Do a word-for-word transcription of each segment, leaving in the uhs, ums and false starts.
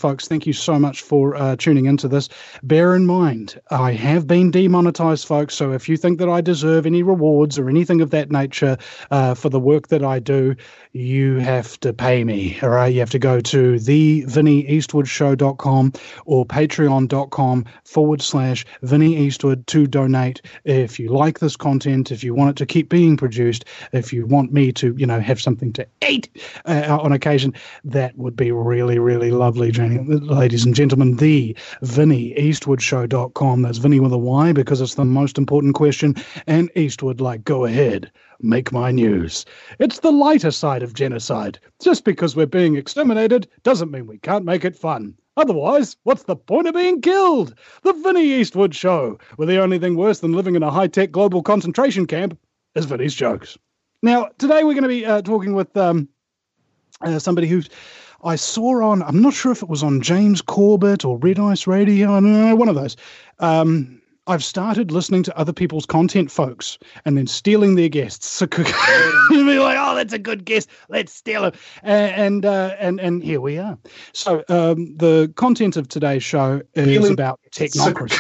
folks, thank you so much for uh, tuning into this. Bear in mind, I have been demonetized, folks, so if you think that I deserve any rewards or anything of that nature uh, for the work that I do, you have to pay me, all right? You have to go to the vinnie eastwood show dot com or patreon.com forward slash Vinnie Eastwood to donate if you like this content, if you want it to keep being produced, if you want me to, you know, have something to eat uh, on occasion. That would be really, really lovely, ladies and gentlemen. The Vinnie Eastwood Show dot com. That's Vinnie with a Y because it's the most important question. And Eastwood, like, go ahead, make my news. It's the lighter side of genocide. Just because we're being exterminated doesn't mean we can't make it fun. Otherwise, what's the point of being killed? The Vinnie Eastwood Show, where the only thing worse than living in a high-tech global concentration camp is Vinnie's jokes. Now, today we're going to be uh, talking with um, uh, somebody who I saw on, I'm not sure if it was on James Corbett or Red Ice Radio, I don't know, one of those. Um, I've started listening to other people's content, folks, and then stealing their guests. So be like, oh, that's a good guest. Let's steal it. And and uh, and, and here we are. So um, the content of today's show is stealing about technocracy.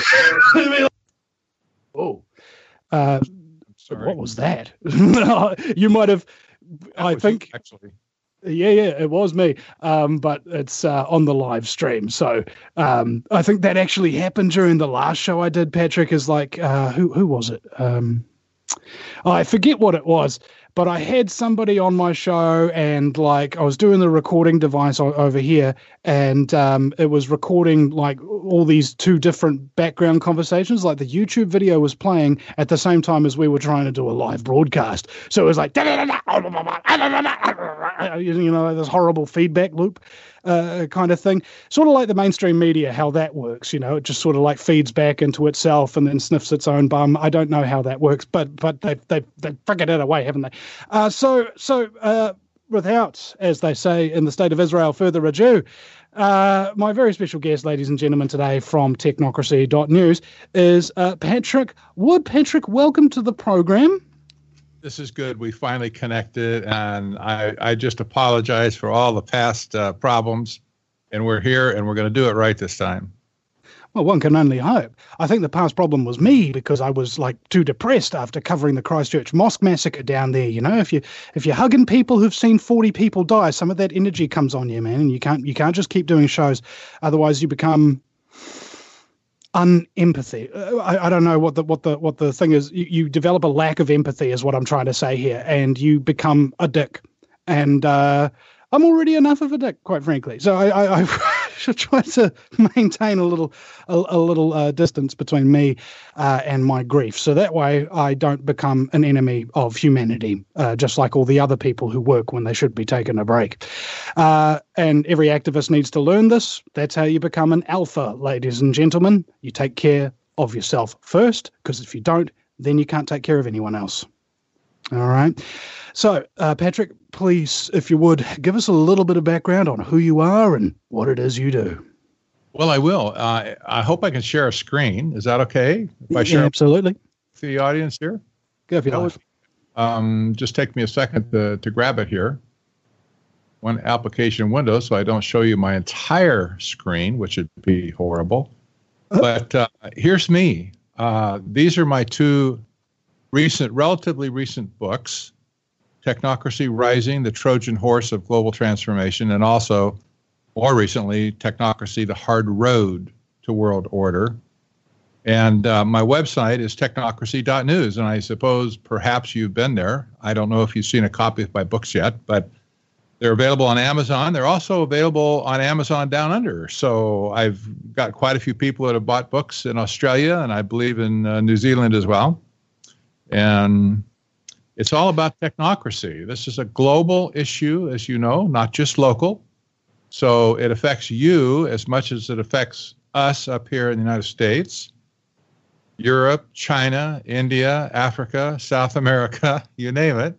oh, uh, sorry. What was that? You might have, That I was think. Actually. Yeah, yeah, it was me, um, but it's uh, on the live stream. So um, I think that actually happened during the last show I did, Patrick, is like, uh, who who was it? Um, oh, I forget what it was, but I had somebody on my show and like I was doing the recording device o- over here and um, it was recording like all these two different background conversations. Like the YouTube video was playing at the same time as we were trying to do a live broadcast. So it was like, you know, this horrible feedback loop uh, kind of thing. Sort of like the mainstream media, how that works, you know, it just sort of like feeds back into itself and then sniffs its own bum. I don't know how that works, but but they've, they've, they've figured it away, haven't they? Uh, so, so uh, without, as they say in the state of Israel, further ado, uh, my very special guest, ladies and gentlemen, today from technocracy dot news is uh, Patrick Wood. Patrick, welcome to the program. This is good. We finally connected, and I, I just apologize for all the past uh, problems, and we're here, and we're going to do it right this time. Well, one can only hope. I think the past problem was me because I was like too depressed after covering the Christchurch mosque massacre down there. You know, if you if you're hugging people who've seen forty people die, some of that energy comes on you, man, and you can't you can't just keep doing shows. Otherwise, you become unempathy. Uh, I, I don't know what the what the what the thing is. You, you develop a lack of empathy, is what I'm trying to say here, and you become a dick. And uh, I'm already enough of a dick, quite frankly. So I. I, I should try to maintain a little a, a little uh, distance between me uh, and my grief. So that way I don't become an enemy of humanity, uh, just like all the other people who work when they should be taking a break. Uh, and every activist needs to learn this. That's how you become an alpha, ladies and gentlemen. You take care of yourself first, because if you don't, then you can't take care of anyone else. All right. So, uh, Patrick, please, if you would, give us a little bit of background on who you are and what it is you do. Well, I will. Uh, I hope I can share a screen. Is that okay? If I share yeah, absolutely. To the audience here? Go for your life. Um, just take me a second to, to grab it here. One application window, so I don't show you my entire screen, which would be horrible. But uh, here's me. Uh, these are my two recent, relatively recent books. Technocracy Rising, the Trojan Horse of Global Transformation, and also, more recently, Technocracy, the Hard Road to World Order. And uh, my website is technocracy dot news, and I suppose perhaps you've been there. I don't know if you've seen a copy of my books yet, but they're available on Amazon. They're also available on Amazon Down Under. So I've got quite a few people that have bought books in Australia, and I believe in uh, New Zealand as well. And it's all about technocracy. This is a global issue, as you know, not just local. So it affects you as much as it affects us up here in the United States, Europe, China, India, Africa, South America, you name it.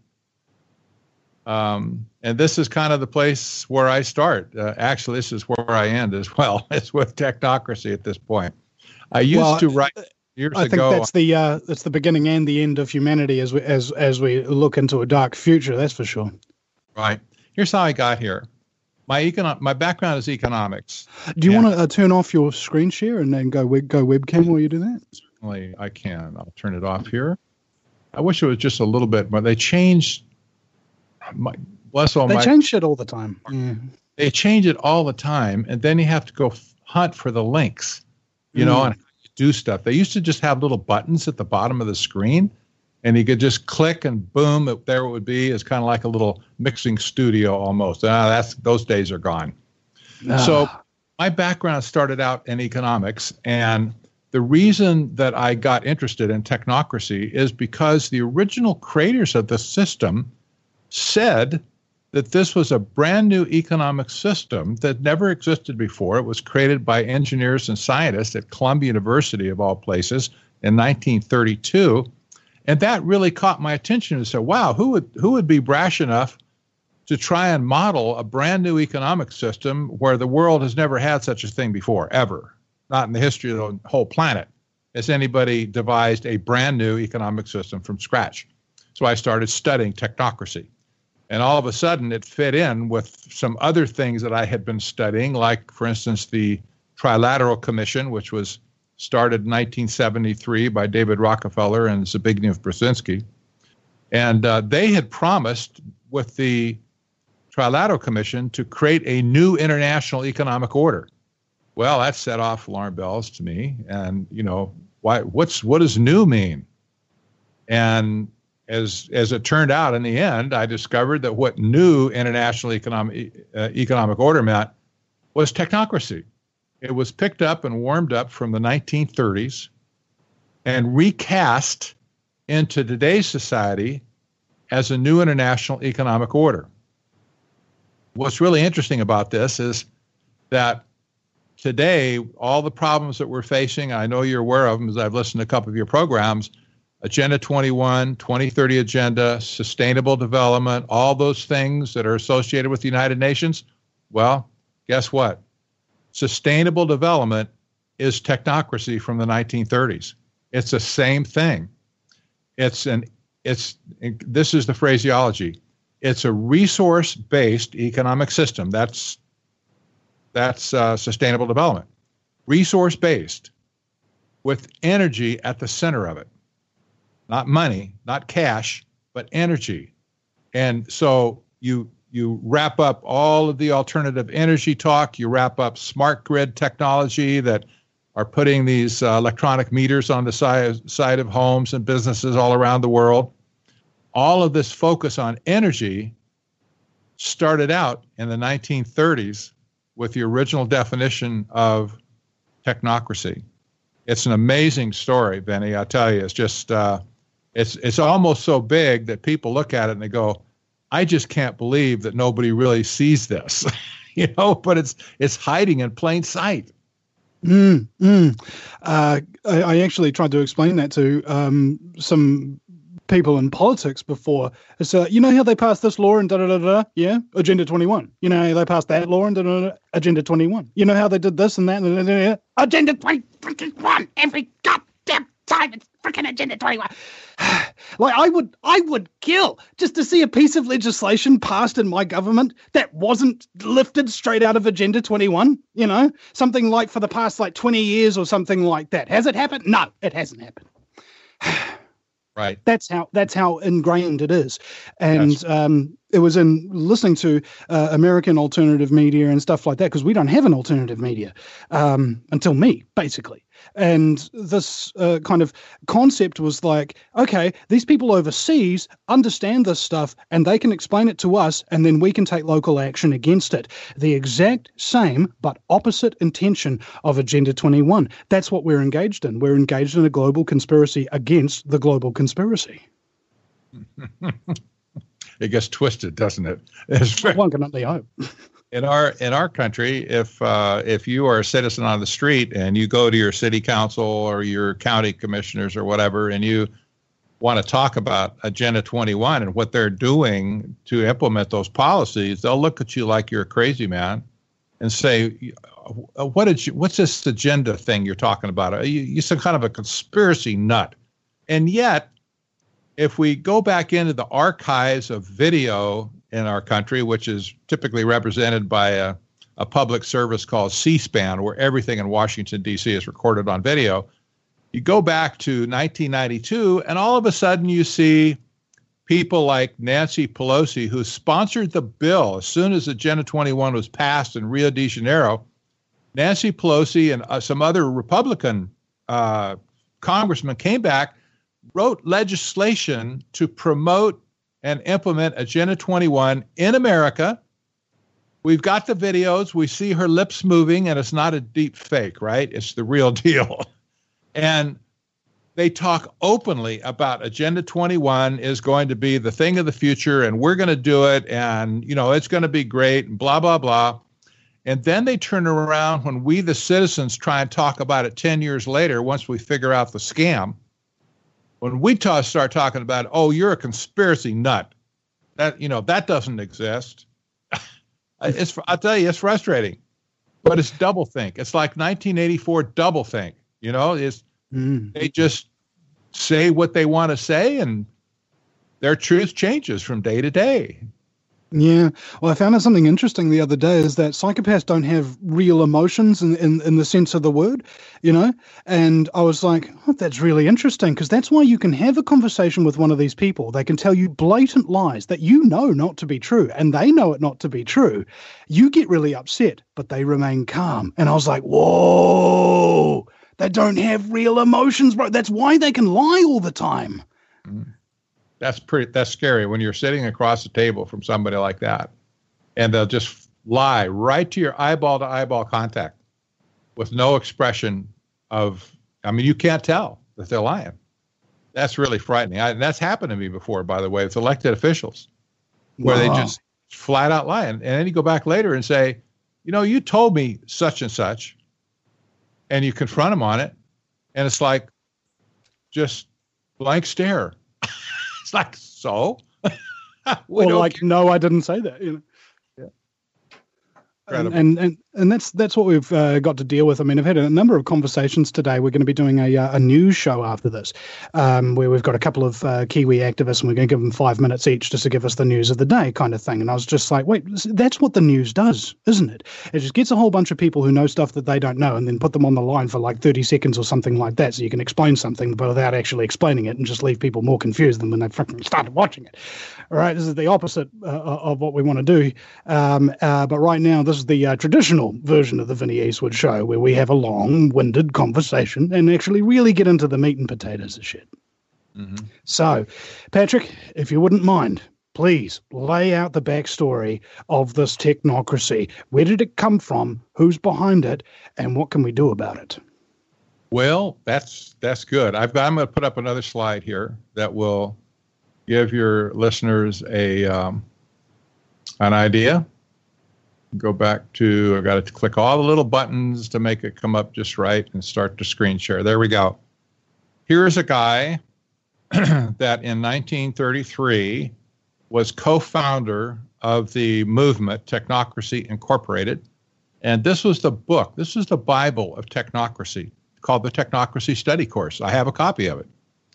Um, and this is kind of the place where I start. Uh, actually, this is where I end as well. It's with technocracy at this point. I used well, to write... Years I think ago, that's the uh, that's the beginning and the end of humanity as we as as we look into a dark future. That's for sure. Right. Here's how I got here. My econ- my background is economics. Do you want to uh, turn off your screen share and then go web- go webcam while you do that? Certainly, I can. I'll turn it off here. I wish it was just a little bit, but they changed. My, bless all they my. They change shit all the time. Yeah. They change it all the time, and then you have to go f- hunt for the links, you mm. know, and do stuff. They used to just have little buttons at the bottom of the screen, and you could just click and boom, it, there it would be. It's kind of like a little mixing studio almost. Ah, that's those days are gone. Ah. So my background started out in economics, and the reason that I got interested in technocracy is because the original creators of the system said that this was a brand new economic system that never existed before. It was created by engineers and scientists at Columbia University, of all places, in nineteen thirty-two. And that really caught my attention and said, wow, who would who would be brash enough to try and model a brand new economic system where the world has never had such a thing before, ever? Not in the history of the whole planet has anybody devised a brand new economic system from scratch. So I started studying technocracy. And all of a sudden, it fit in with some other things that I had been studying, like, for instance, the Trilateral Commission, which was started in nineteen seventy-three by David Rockefeller and Zbigniew Brzezinski. And uh, they had promised with the Trilateral Commission to create a new international economic order. Well, that set off alarm bells to me. And, you know, why? What's what does new mean? And As as it turned out, in the end, I discovered that what new international economic uh, economic order meant was technocracy. It was picked up and warmed up from the nineteen thirties and recast into today's society as a new international economic order. What's really interesting about this is that today, all the problems that we're facing, I know you're aware of them as I've listened to a couple of your programs, Agenda twenty-one, twenty thirty Agenda, sustainable development, all those things that are associated with the United Nations. Well, guess what? Sustainable development is technocracy from the nineteen thirties. It's the same thing. It's an it's this is the phraseology. It's a resource-based economic system. That's that's uh, sustainable development. Resource-based with energy at the center of it. Not money, not cash, but energy. And so you you wrap up all of the alternative energy talk. You wrap up smart grid technology that are putting these uh, electronic meters on the side, side of homes and businesses all around the world. All of this focus on energy started out in the nineteen thirties with the original definition of technocracy. It's an amazing story, Benny. I tell you, it's just... Uh, It's it's almost so big that people look at it and they go, I just can't believe that nobody really sees this, you know, but it's it's hiding in plain sight. Mm, mm. Uh, I, I actually tried to explain that to um, some people in politics before. It's, uh, you know how they passed this law and da da da da, yeah? Agenda twenty-one. You know how they passed that law and da da da, Agenda twenty-one. You know how they did this and that, and da, da, da, Agenda twenty-one. Every goddamn time it's freaking Agenda twenty-one. Like I would, I would kill just to see a piece of legislation passed in my government that wasn't lifted straight out of Agenda twenty-one. You know, something like for the past like twenty years or something like that. Has it happened? No, it hasn't happened. Right. That's how that's how ingrained it is, and um, it was in listening to uh, American alternative media and stuff like that because we don't have an alternative media um, until me, basically. And this uh, kind of concept was like, okay, these people overseas understand this stuff and they can explain it to us and then we can take local action against it. The exact same but opposite intention of Agenda twenty-one. That's what we're engaged in. We're engaged in a global conspiracy against the global conspiracy. It gets twisted, doesn't it? It's very- One can only hope. In our in our country, if uh, if you are a citizen on the street and you go to your city council or your county commissioners or whatever, and you want to talk about Agenda twenty-one and what they're doing to implement those policies, they'll look at you like you're a crazy man and say, "What did you? What's this agenda thing you're talking about? Are you, you're some kind of a conspiracy nut." And yet, if we go back into the archives of video in our country, which is typically represented by a, a public service called C-SPAN, where everything in Washington, D C is recorded on video. You go back to nineteen ninety-two, and all of a sudden you see people like Nancy Pelosi, who sponsored the bill as soon as Agenda twenty-one was passed in Rio de Janeiro. Nancy Pelosi and uh, some other Republican uh, congressmen came back, wrote legislation to promote and implement Agenda twenty-one in America. We've got the videos. We see her lips moving, and it's not a deep fake, right? It's the real deal. And they talk openly about Agenda twenty-one is going to be the thing of the future, and we're going to do it, and, you know, it's going to be great, and blah, blah, blah. And then they turn around when we, the citizens, try and talk about it ten years later, once we figure out the scam. When we ta- start talking about, oh, you're a conspiracy nut, that, you know, that doesn't exist. It's, I'll tell you, it's frustrating, but it's doublethink. It's like nineteen eighty-four doublethink. You know, it's, mm. they just say what they want to say, and their truth changes from day to day. Yeah. Well, I found out something interesting the other day is that psychopaths don't have real emotions in, in, in the sense of the word, you know? And I was like, oh, that's really interesting, because that's why you can have a conversation with one of these people. They can tell you blatant lies that you know not to be true, and they know it not to be true. You get really upset, but they remain calm. And I was like, whoa, they don't have real emotions, bro. That's why they can lie all the time. Mm. That's pretty, that's scary when you're sitting across the table from somebody like that, and they'll just lie right to your eyeball to eyeball contact with no expression of, I mean, you can't tell that they're lying. That's really frightening. I, and that's happened to me before, by the way, with elected officials, where wow. they just flat out lie. And, and then you go back later and say, you know, you told me such and such, and you confront them on it. And it's like, just blank stare. It's like, so? Or like, care. No, I didn't say that. You know? And, and and and that's that's what we've uh, got to deal with. I mean, I've had a number of conversations today. We're going to be doing a uh, a news show after this, um, where we've got a couple of uh, Kiwi activists, and we're going to give them five minutes each just to give us the news of the day, kind of thing. And I was just like, wait, that's what the news does, isn't it? It just gets a whole bunch of people who know stuff that they don't know, and then put them on the line for like thirty seconds or something like that, so you can explain something, but without actually explaining it, and just leave people more confused than when they freaking started watching it. All right, this is the opposite uh, of what we want to do. Um, uh, but right now, this is the uh, traditional version of the Vinny Eastwood Show, where we have a long-winded conversation and actually really get into the meat and potatoes of shit. Mm-hmm. So, Patrick, if you wouldn't mind, please lay out the backstory of this technocracy. Where did it come from? Who's behind it? And what can we do about it? Well, that's that's good. I've got, I'm going to put up another slide here that will give your listeners a um, an idea. Go back to, I've got to click all the little buttons to make it come up just right and start to screen share. There we go. Here's a guy that in nineteen thirty-three was co-founder of the movement Technocracy Incorporated. And this was the book, this is the Bible of technocracy, called the Technocracy Study Course. I have a copy of it.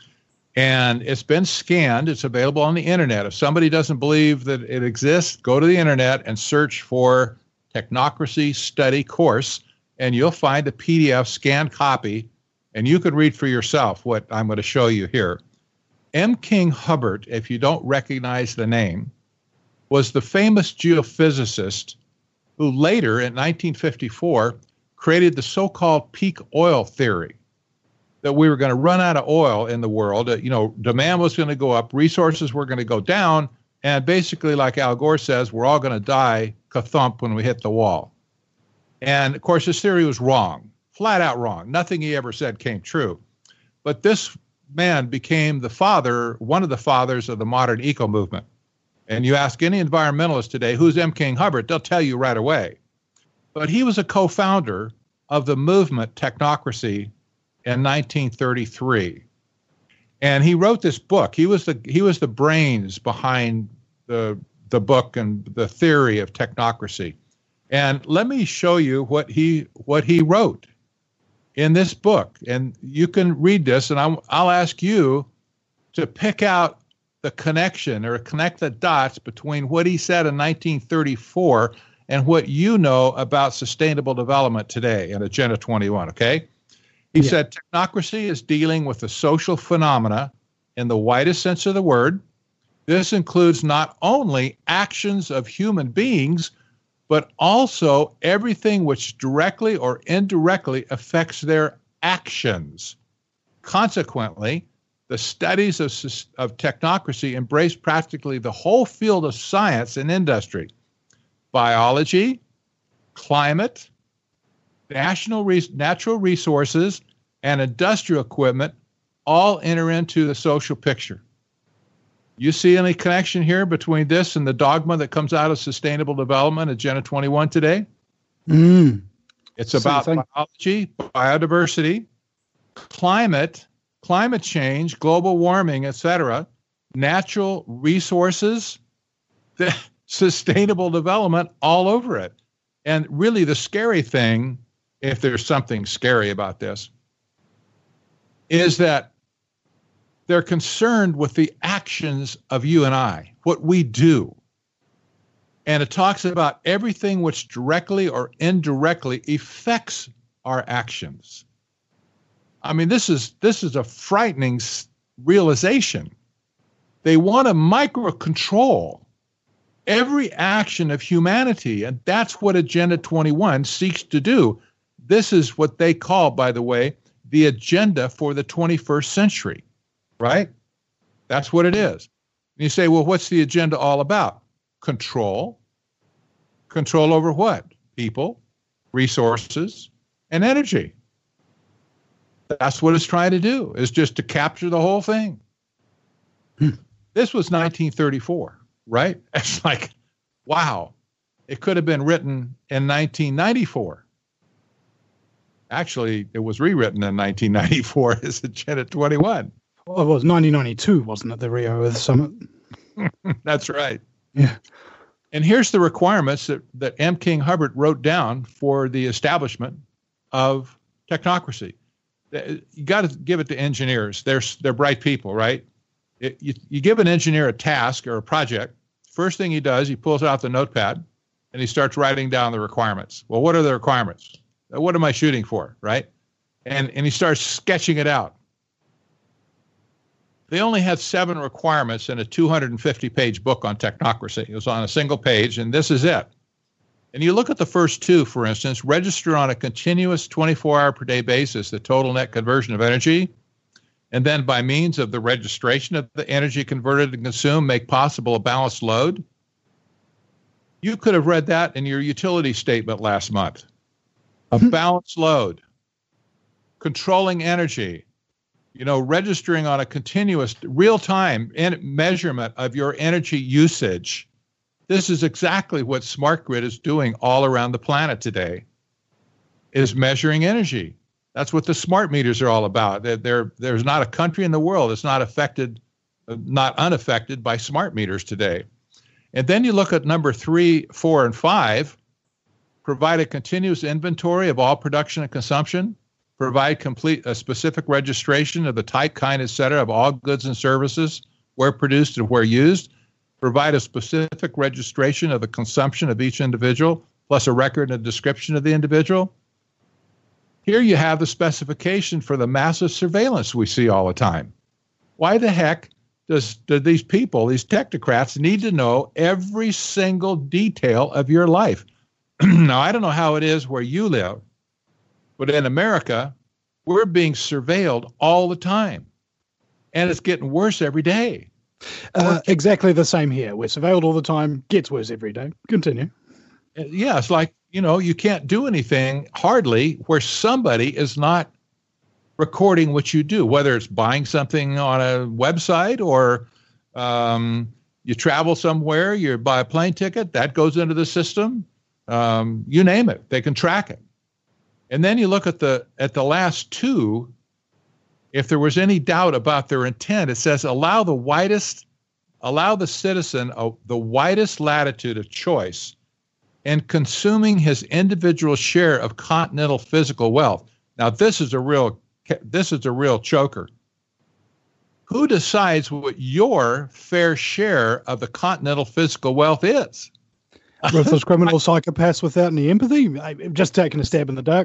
And it's been scanned. It's available on the internet. If somebody doesn't believe that it exists, go to the internet and search for Technocracy Study Course, and you'll find a P D F scanned copy, and you can read for yourself what I'm going to show you here. M. King Hubbert, if you don't recognize the name, was the famous geophysicist who later, in nineteen fifty-four, created the so-called peak oil theory, that we were going to run out of oil in the world. Uh, you know, demand was going to go up, resources were going to go down, and basically, like Al Gore says, we're all going to die ka-thump when we hit the wall. And, of course, his theory was wrong, flat out wrong. Nothing he ever said came true. But this man became the father, one of the fathers of the modern eco-movement. And you ask any environmentalist today, who's M. King Hubbert, they'll tell you right away. But he was a co-founder of the movement Technocracy in nineteen thirty-three, and he wrote this book. He was the he was the brains behind the the book and the theory of technocracy. And let me show you what he what he wrote in this book. And you can read this, and I'm, I'll ask you to pick out the connection or connect the dots between what he said in nineteen thirty-four and what you know about sustainable development today in Agenda twenty-one, okay? He yeah. said technocracy is dealing with the social phenomena in the widest sense of the word. This includes not only actions of human beings, but also everything which directly or indirectly affects their actions. Consequently, the studies of, of technocracy embrace practically the whole field of science and industry. Biology, climate, national res- natural resources, and industrial equipment all enter into the social picture. You see any connection here between this and the dogma that comes out of Sustainable Development, Agenda twenty-one today? Mm. It's about biology, biodiversity, climate, climate change, global warming, et cetera, natural resources, the sustainable development all over it. And really the scary thing, if there's something scary about this, is that they're concerned with the actions of you and I, what we do. And it talks about everything which directly or indirectly affects our actions. I mean, this is this is a frightening realization. They want to micro-control every action of humanity, and that's what Agenda twenty-one seeks to do. This is what they call, by the way, the agenda for the twenty-first century, right? That's what it is. And you say, well, what's the agenda all about? Control. Control over what? People, resources, and energy. That's what it's trying to do, is just to capture the whole thing. Hmm. This was nineteen thirty-four, right? It's like, wow, it could have been written in nineteen ninety-four. Actually, it was rewritten in nineteen ninety-four as Agenda twenty-one. Well, it was nineteen ninety-two, wasn't it, the Rio Earth Summit? That's right. Yeah. And here's the requirements that, that M. King Hubbert wrote down for the establishment of technocracy. You got to give it to engineers. They're, they're bright people, right? It, you, you give an engineer a task or a project. First thing he does, he pulls out the notepad and he starts writing down the requirements. Well, what are the requirements? What am I shooting for, right? And, and he starts sketching it out. They only had seven requirements in a two hundred fifty page book on technocracy. It was on a single page, and this is it. And you look at the first two, for instance, register on a continuous twenty-four hour per day basis the total net conversion of energy, and then by means of the registration of the energy converted and consumed, make possible a balanced load. You could have read that in your utility statement last month. A balanced load, controlling energy, you know, registering on a continuous real-time measurement of your energy usage. This is exactly what Smart Grid is doing all around the planet today, is measuring energy. That's what the smart meters are all about. They're, they're, there's not a country in the world that's not affected, not unaffected by smart meters today. And then you look at number three, four, and five, provide a continuous inventory of all production and consumption, provide complete a specific registration of the type, kind, et cetera, of all goods and services, where produced and where used, provide a specific registration of the consumption of each individual, plus a record and a description of the individual. Here you have the specification for the massive surveillance we see all the time. Why the heck does do these people, these technocrats, need to know every single detail of your life? Now, I don't know how it is where you live, but in America, we're being surveilled all the time. And it's getting worse every day. Uh, exactly the same here. We're surveilled all the time, gets worse every day. Continue. Yeah, it's like, you know, you can't do anything hardly where somebody is not recording what you do, whether it's buying something on a website or um, you travel somewhere, you buy a plane ticket, that goes into the system. Um, you name it, they can track it. And then you look at the at the last two, if there was any doubt about their intent, it says allow the widest, allow the citizen a, the widest latitude of choice in consuming his individual share of continental physical wealth. Now, this is a real this is a real choker. who decides what your fair share of the continental physical wealth is? Ruthless criminal psychopaths without any empathy? I'm just taking a stab in the dark.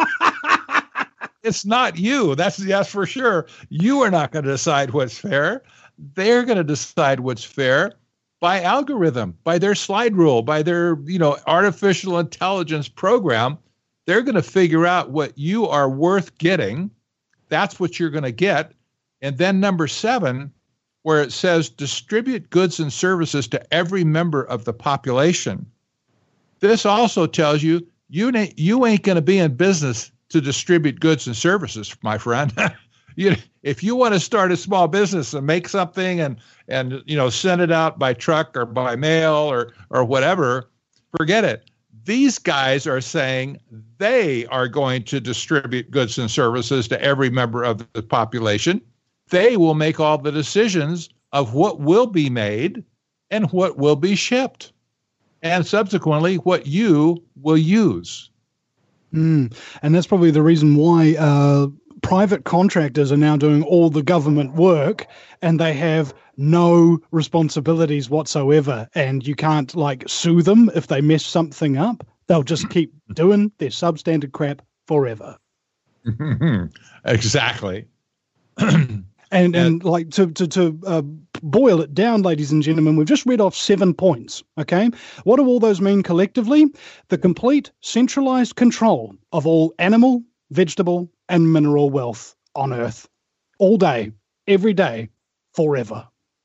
It's not you. That's yes for sure. You are not going to decide what's fair. They're going to decide what's fair by algorithm, by their slide rule, by their, you know, artificial intelligence program. They're going to figure out what you are worth getting. That's what you're going to get. And then number seven, where it says distribute goods and services to every member of the population. This also tells you you, you ain't going to be in business to distribute goods and services, my friend. you, if you want to start a small business and make something and, and you know send it out by truck or by mail or or whatever, forget it. These guys are saying they are going to distribute goods and services to every member of the population. They will make all the decisions of what will be made and what will be shipped, and subsequently what you will use. Mm. And that's probably the reason why uh, private contractors are now doing all the government work, and they have no responsibilities whatsoever. And you can't like sue them if they mess something up. They'll just keep doing their substandard crap forever. Exactly. And and like to to to uh, boil it down, ladies and gentlemen, we've just read off seven points. Okay, what do all those mean collectively? The complete centralized control of all animal, vegetable, and mineral wealth on Earth, all day, every day, forever.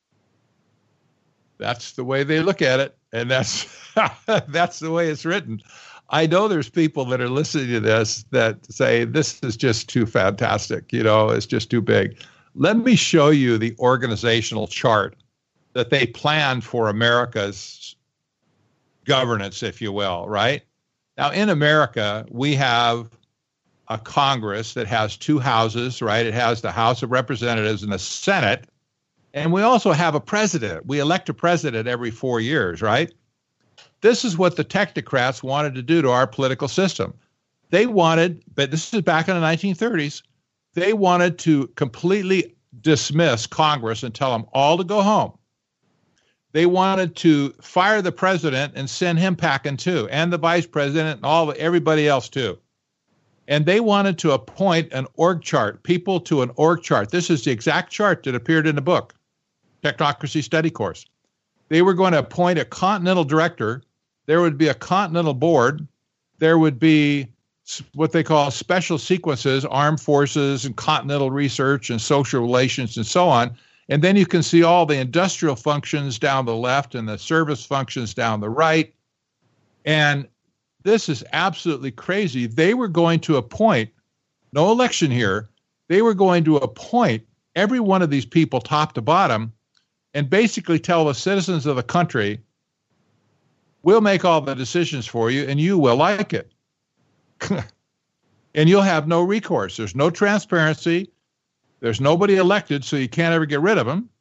That's the way they look at it, and that's that's the way it's written. I know there's people that are listening to this that say this is just too fantastic. You know, it's just too big. Let me show you the organizational chart that they planned for America's governance, if you will, right? Now, in America, we have a Congress that has two houses, right? It has the House of Representatives and the Senate. And we also have a president. We elect a president every four years, right? This is what the technocrats wanted to do to our political system. They wanted, but this is back in the nineteen thirties, they wanted to completely dismiss Congress and tell them all to go home. They wanted to fire the president and send him packing too, and the vice president and all everybody else too. And they wanted to appoint an org chart, people to an org chart. This is the exact chart that appeared in the book, Technocracy Study Course. They were going to appoint a continental director. There would be a continental board. There would be what they call special sequences, armed forces and continental research and social relations and so on. And then you can see all the industrial functions down the left and the service functions down the right. And this is absolutely crazy. They were going to appoint, no election here, they were going to appoint every one of these people top to bottom and basically tell the citizens of the country, we'll make all the decisions for you and you will like it. And you'll have no recourse. There's no transparency. There's nobody elected, so you can't ever get rid of them.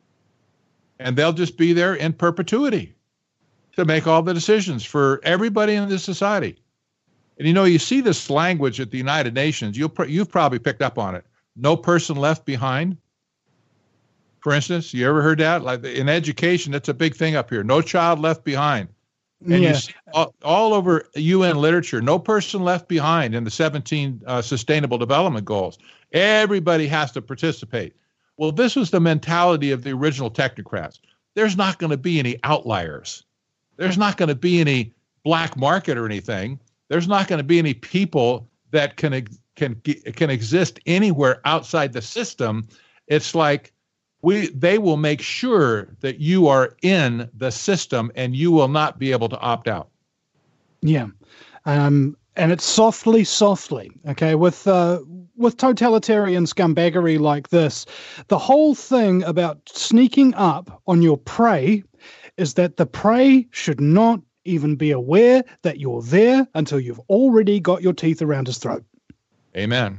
And they'll just be there in perpetuity to make all the decisions for everybody in this society. And you know, you see this language at the United Nations. You'll pr- you've probably picked up on it. No person left behind. For instance, you ever heard that? Like in education, that's a big thing up here. No child left behind. And yeah. you see all, all over U N literature, no person left behind in the seventeen uh, Sustainable Development Goals. Everybody has to participate. Well, this was the mentality of the original technocrats. There's not going to be any outliers. There's not going to be any black market or anything. There's not going to be any people that can can can exist anywhere outside the system. It's like we they will make sure that you are in the system and you will not be able to opt out. Yeah. Um, and it's softly, softly, okay, with uh, with totalitarian scumbaggery like this, the whole thing about sneaking up on your prey is that the prey should not even be aware that you're there until you've already got your teeth around his throat. Amen.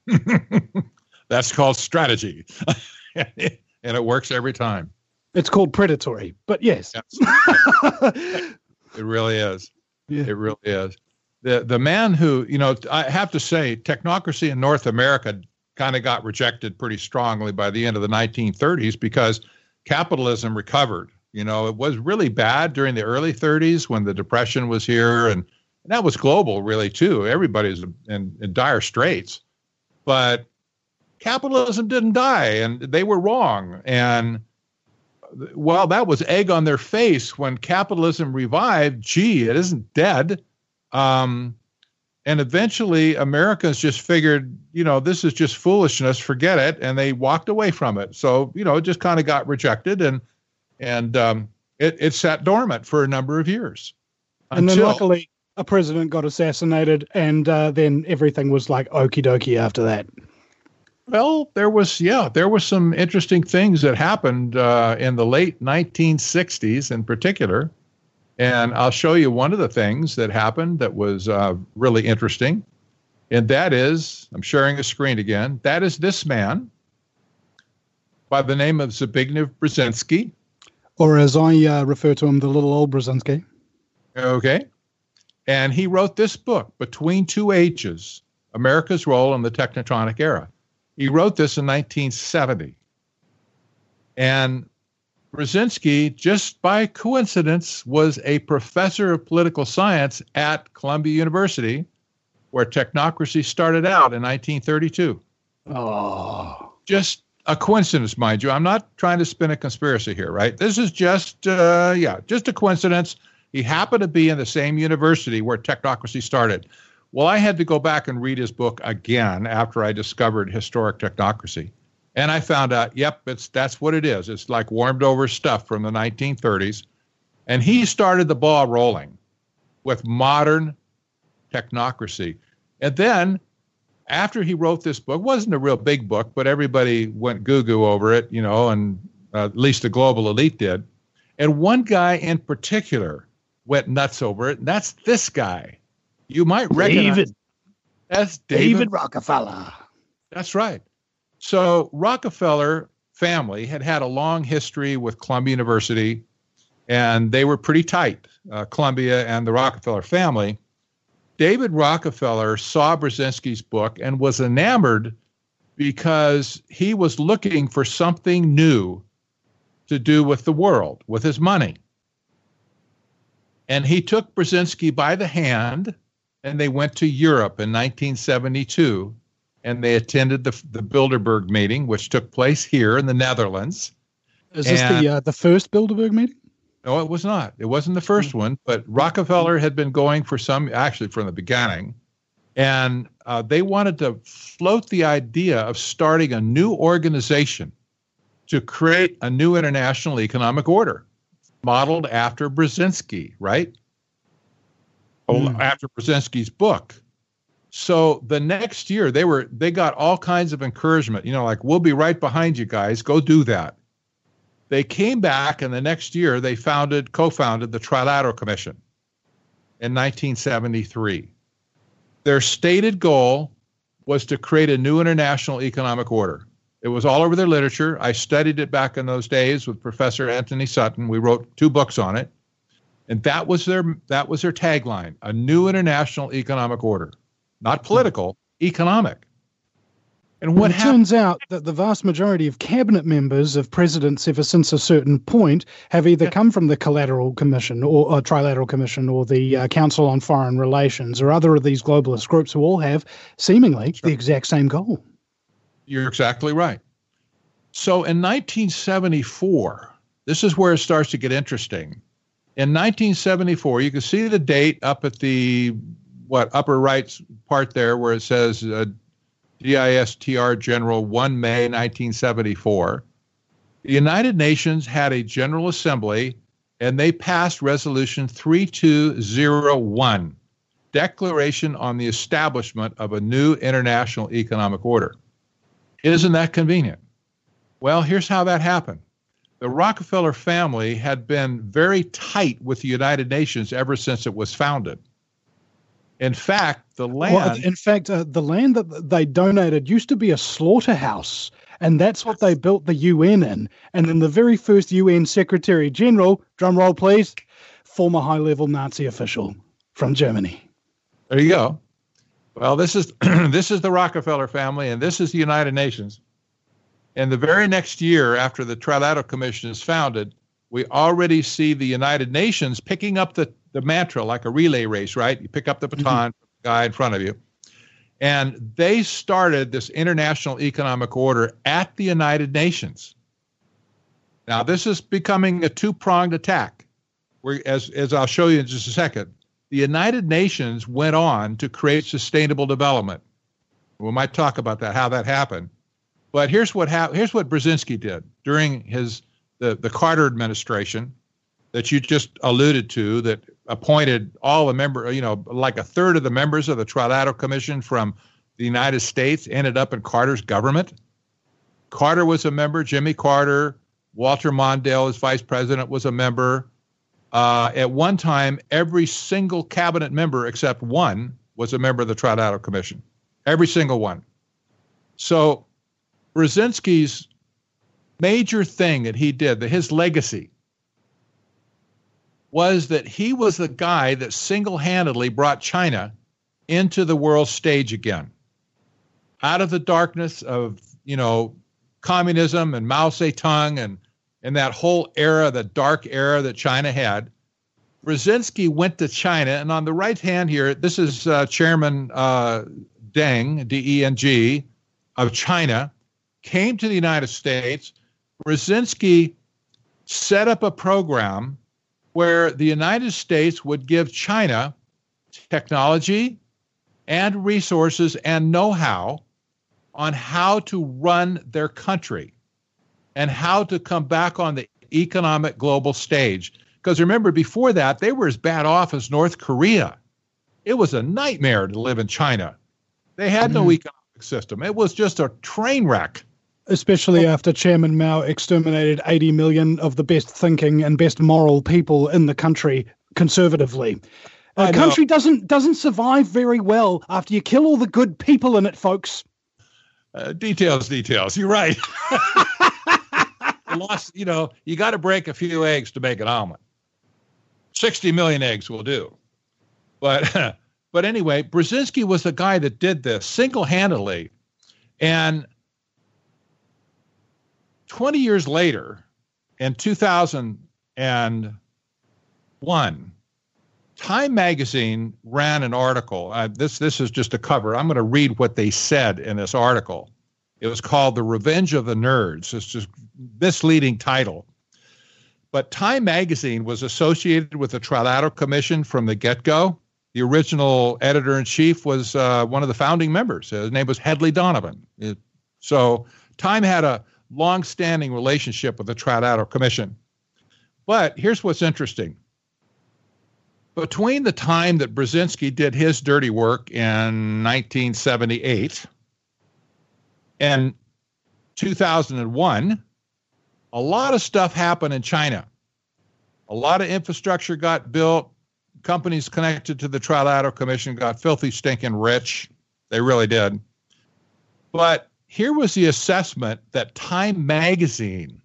That's called strategy. And it works every time. It's called predatory, but yes. It really is. Yeah. It really is. The the man who, you know, I have to say, technocracy in North America kind of got rejected pretty strongly by the end of the nineteen thirties because capitalism recovered. You know, it was really bad during the early thirties when the Depression was here, and, and that was global, really, too. Everybody's in, in dire straits. But capitalism didn't die, and they were wrong. And, well, that was egg on their face when capitalism revived. Gee, it isn't dead. Um, and eventually, Americans just figured, you know, this is just foolishness, forget it, and they walked away from it. So, you know, it just kind of got rejected, and And um, it, it sat dormant for a number of years. And then luckily a president got assassinated, and uh, then everything was like okie dokie after that. Well, there was, yeah, there were some interesting things that happened uh, in the late nineteen sixties in particular. And I'll show you one of the things that happened that was uh, really interesting. And that is, I'm sharing a screen again, that is this man by the name of Zbigniew Brzezinski. Or as I uh, refer to him, the little old Brzezinski. Okay. And he wrote this book, Between Two Ages, America's Role in the Technotronic Era. He wrote this in nineteen seventy. And Brzezinski, just by coincidence, was a professor of political science at Columbia University, where technocracy started out in nineteen thirty-two. Oh. Just a coincidence, mind you. I'm not trying to spin a conspiracy here, right? This is just, uh, yeah, just a coincidence. He happened to be in the same university where technocracy started. Well, I had to go back and read his book again after I discovered historic technocracy. And I found out, yep, it's that's what it is. It's like warmed over stuff from the nineteen thirties. And he started the ball rolling with modern technocracy. And then after he wrote this book, wasn't a real big book, but everybody went goo-goo over it, you know, and uh, at least the global elite did. And one guy in particular went nuts over it, and that's this guy. You might recognize. David. That's David, David Rockefeller. That's right. So Rockefeller family had had a long history with Columbia University, and they were pretty tight, uh, Columbia and the Rockefeller family. David Rockefeller saw Brzezinski's book and was enamored because he was looking for something new to do with the world, with his money. And he took Brzezinski by the hand, and they went to Europe in nineteen seventy-two, and they attended the, the Bilderberg meeting, which took place here in the Netherlands. Is this and, the uh, the first Bilderberg meeting? No, it was not. It wasn't the first mm-hmm. one, but Rockefeller had been going for some, actually from the beginning, and uh, they wanted to float the idea of starting a new organization to create a new international economic order, modeled after Brzezinski, right? Mm. After Brzezinski's book. So the next year, they were they got all kinds of encouragement, you know, like, we'll be right behind you guys, go do that. They came back, and the next year they founded, co-founded the Trilateral Commission in nineteen seventy-three. Their stated goal was to create a new international economic order. It was all over their literature. I studied it back in those days with Professor Anthony Sutton. We wrote two books on it. And that was their that was their tagline, a new international economic order. Not political, economic. And what well, it happened? turns out that the vast majority of cabinet members of presidents ever since a certain point have either come from the Collateral Commission or, or Trilateral Commission or the uh, Council on Foreign Relations or other of these globalist groups who all have seemingly sure. the exact same goal. You're exactly right. So in nineteen seventy-four, this is where it starts to get interesting. In nineteen seventy-four, you can see the date up at the what upper right part there where it says uh, D I S T R General one May nineteen seventy-four. The United Nations had a General Assembly, and they passed Resolution three two zero one, Declaration on the Establishment of a New International Economic Order. Isn't that convenient? Well, here's how that happened. The Rockefeller family had been very tight with the United Nations ever since it was founded. In fact, the land... Well, in fact, uh, the land that they donated used to be a slaughterhouse, and that's what they built the U N in. And then the very first U N Secretary General, drum roll please, former high-level Nazi official from Germany. There you go. Well, this is this is the Rockefeller family, and this is the United Nations. And the very next year, after the Trilateral Commission is founded, we already see the United Nations picking up the, the mantra like a relay race, right? You pick up the baton, mm-hmm. guy in front of you. And they started this international economic order at the United Nations. Now, this is becoming a two-pronged attack. Where, as, as I'll show you in just a second, the United Nations went on to create sustainable development. We might talk about that, how that happened. But here's what ha- here's what Brzezinski did during his the, the Carter administration that you just alluded to, that appointed all the member, you know, like a third of the members of the Trilateral Commission from the United States ended up in Carter's government. Carter was a member. Jimmy Carter, Walter Mondale, as vice president, was a member. Uh, at one time, every single cabinet member except one was a member of the Trilateral Commission. Every single one. So Brzezinski's major thing that he did, that his legacy, was that he was the guy that single-handedly brought China into the world stage again. Out of the darkness of, you know, communism and Mao Zedong and, and that whole era, the dark era that China had, Brzezinski went to China. And on the right hand here, this is uh, Chairman uh, Deng, D E N G, of China, came to the United States. Brzezinski set up a program where the United States would give China technology and resources and know-how on how to run their country and how to come back on the economic global stage. Because remember, before that, they were as bad off as North Korea. It was a nightmare to live in China. They had no mm. economic system. It was just a train wreck. Especially after Chairman Mao exterminated eighty million of the best thinking and best moral people in the country conservatively. A country doesn't doesn't survive very well after you kill all the good people in it, folks. Uh, details, details. You're right. you lost, you know, you got to break a few eggs to make an omelet. sixty million eggs will do. But, but anyway, Brzezinski was the guy that did this single-handedly. And twenty years later, in two thousand one, Time magazine ran an article. Uh, this this is just a cover. I'm going to read what they said in this article. It was called "The Revenge of the Nerds." It's just misleading title. But Time magazine was associated with the Trilateral Commission from the get-go. The original editor-in-chief was uh, one of the founding members. His name was Hedley Donovan. It, so Time had a long-standing relationship with the Trilateral Commission. But here's what's interesting. Between the time that Brzezinski did his dirty work in nineteen seventy-eight and two thousand one, a lot of stuff happened in China. A lot of infrastructure got built. Companies connected to the Trilateral Commission got filthy, stinking rich. They really did. But here was the assessment that Time magazine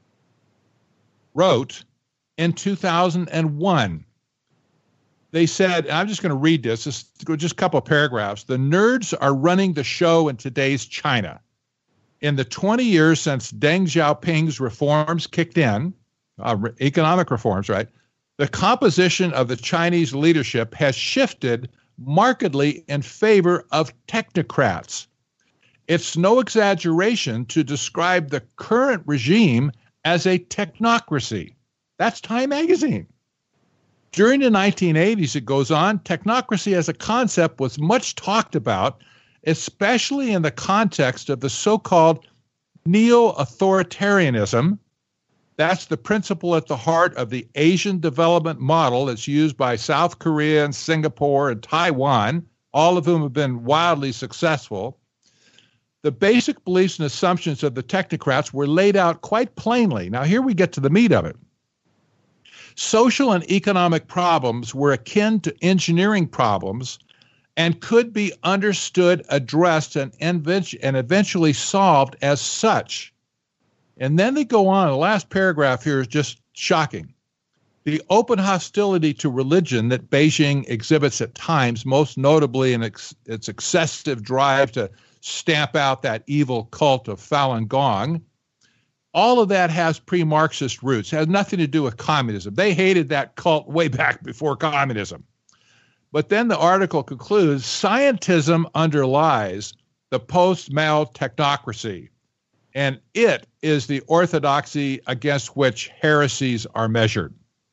wrote in two thousand one. They said, and I'm just going to read this, just, just a couple of paragraphs. The nerds are running the show in today's China. In the twenty years since Deng Xiaoping's reforms kicked in, uh, economic reforms, right, the composition of the Chinese leadership has shifted markedly in favor of technocrats. It's no exaggeration to describe the current regime as a technocracy. That's Time magazine. During the nineteen eighties, it goes on, technocracy as a concept was much talked about, especially in the context of the so-called neo-authoritarianism. That's the principle at the heart of the Asian development model that's used by South Korea and Singapore and Taiwan, all of whom have been wildly successful. The basic beliefs and assumptions of the technocrats were laid out quite plainly. Now, here we get to the meat of it. Social and economic problems were akin to engineering problems and could be understood, addressed, and, and eventually solved as such. And then they go on. The last paragraph here is just shocking. The open hostility to religion that Beijing exhibits at times, most notably in ex- its excessive drive to stamp out that evil cult of Falun Gong, all of that has pre-Marxist roots. It has nothing to do with communism. They hated that cult way back before communism. But then the article concludes, scientism underlies the post-Mao technocracy, and it is the orthodoxy against which heresies are measured.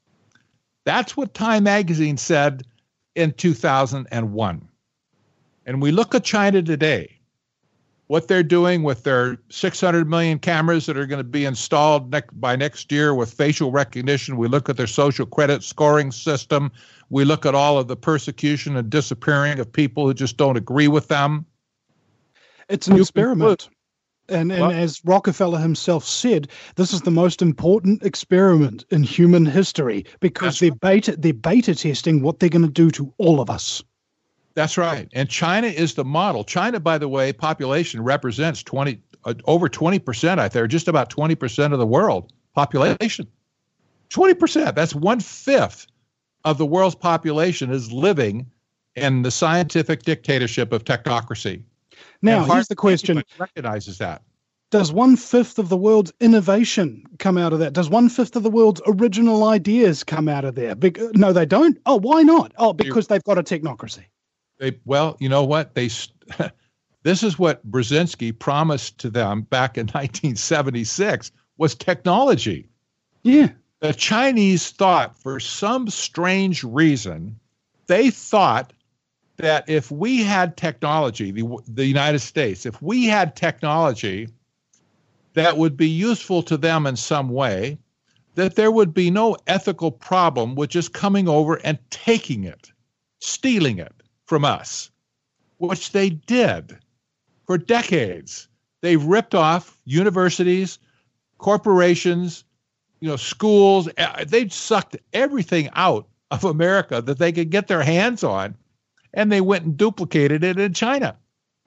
That's what Time magazine said in two thousand one. And we look at China today, what they're doing with their six hundred million cameras that are going to be installed ne- by next year with facial recognition. We look at their social credit scoring system. We look at all of the persecution and disappearing of people who just don't agree with them. It's an You experiment. And, and Well- as Rockefeller himself said, this is the most important experiment in human history because That's they're beta, they're beta testing what they're going to do to all of us. That's right. And China is the model. China, by the way, population represents twenty, uh, over twenty percent out there, just about twenty percent of the world population. twenty percent. That's one-fifth of the world's population is living in the scientific dictatorship of technocracy. Now, And here's hardly the question. anybody recognizes that. Does one-fifth of the world's innovation come out of that? Does one-fifth of the world's original ideas come out of there? Bec- no, they don't. Oh, why not? Oh, because they've got a technocracy. They, well, you know what? They, this is what Brzezinski promised to them back in nineteen seventy-six was technology. Yeah. The Chinese thought, for some strange reason, they thought that if we had technology, the, the United States, if we had technology that would be useful to them in some way, that there would be no ethical problem with just coming over and taking it, stealing it from us, which they did for decades. They ripped off universities, corporations, you know, schools. They sucked everything out of America that they could get their hands on, and they went and duplicated it in China.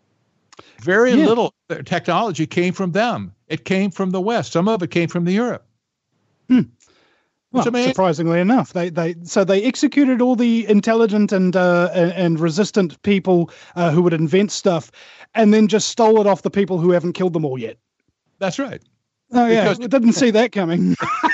Very Yeah. little technology came from them. It came from the West. Some of it came from the Europe. Hmm. It's Well, amazing. surprisingly enough, they they so they executed all the intelligent and uh, and, and resistant people uh, who would invent stuff, and then just stole it off the people who haven't killed them all yet. That's right. Oh yeah, Because- we didn't see that coming.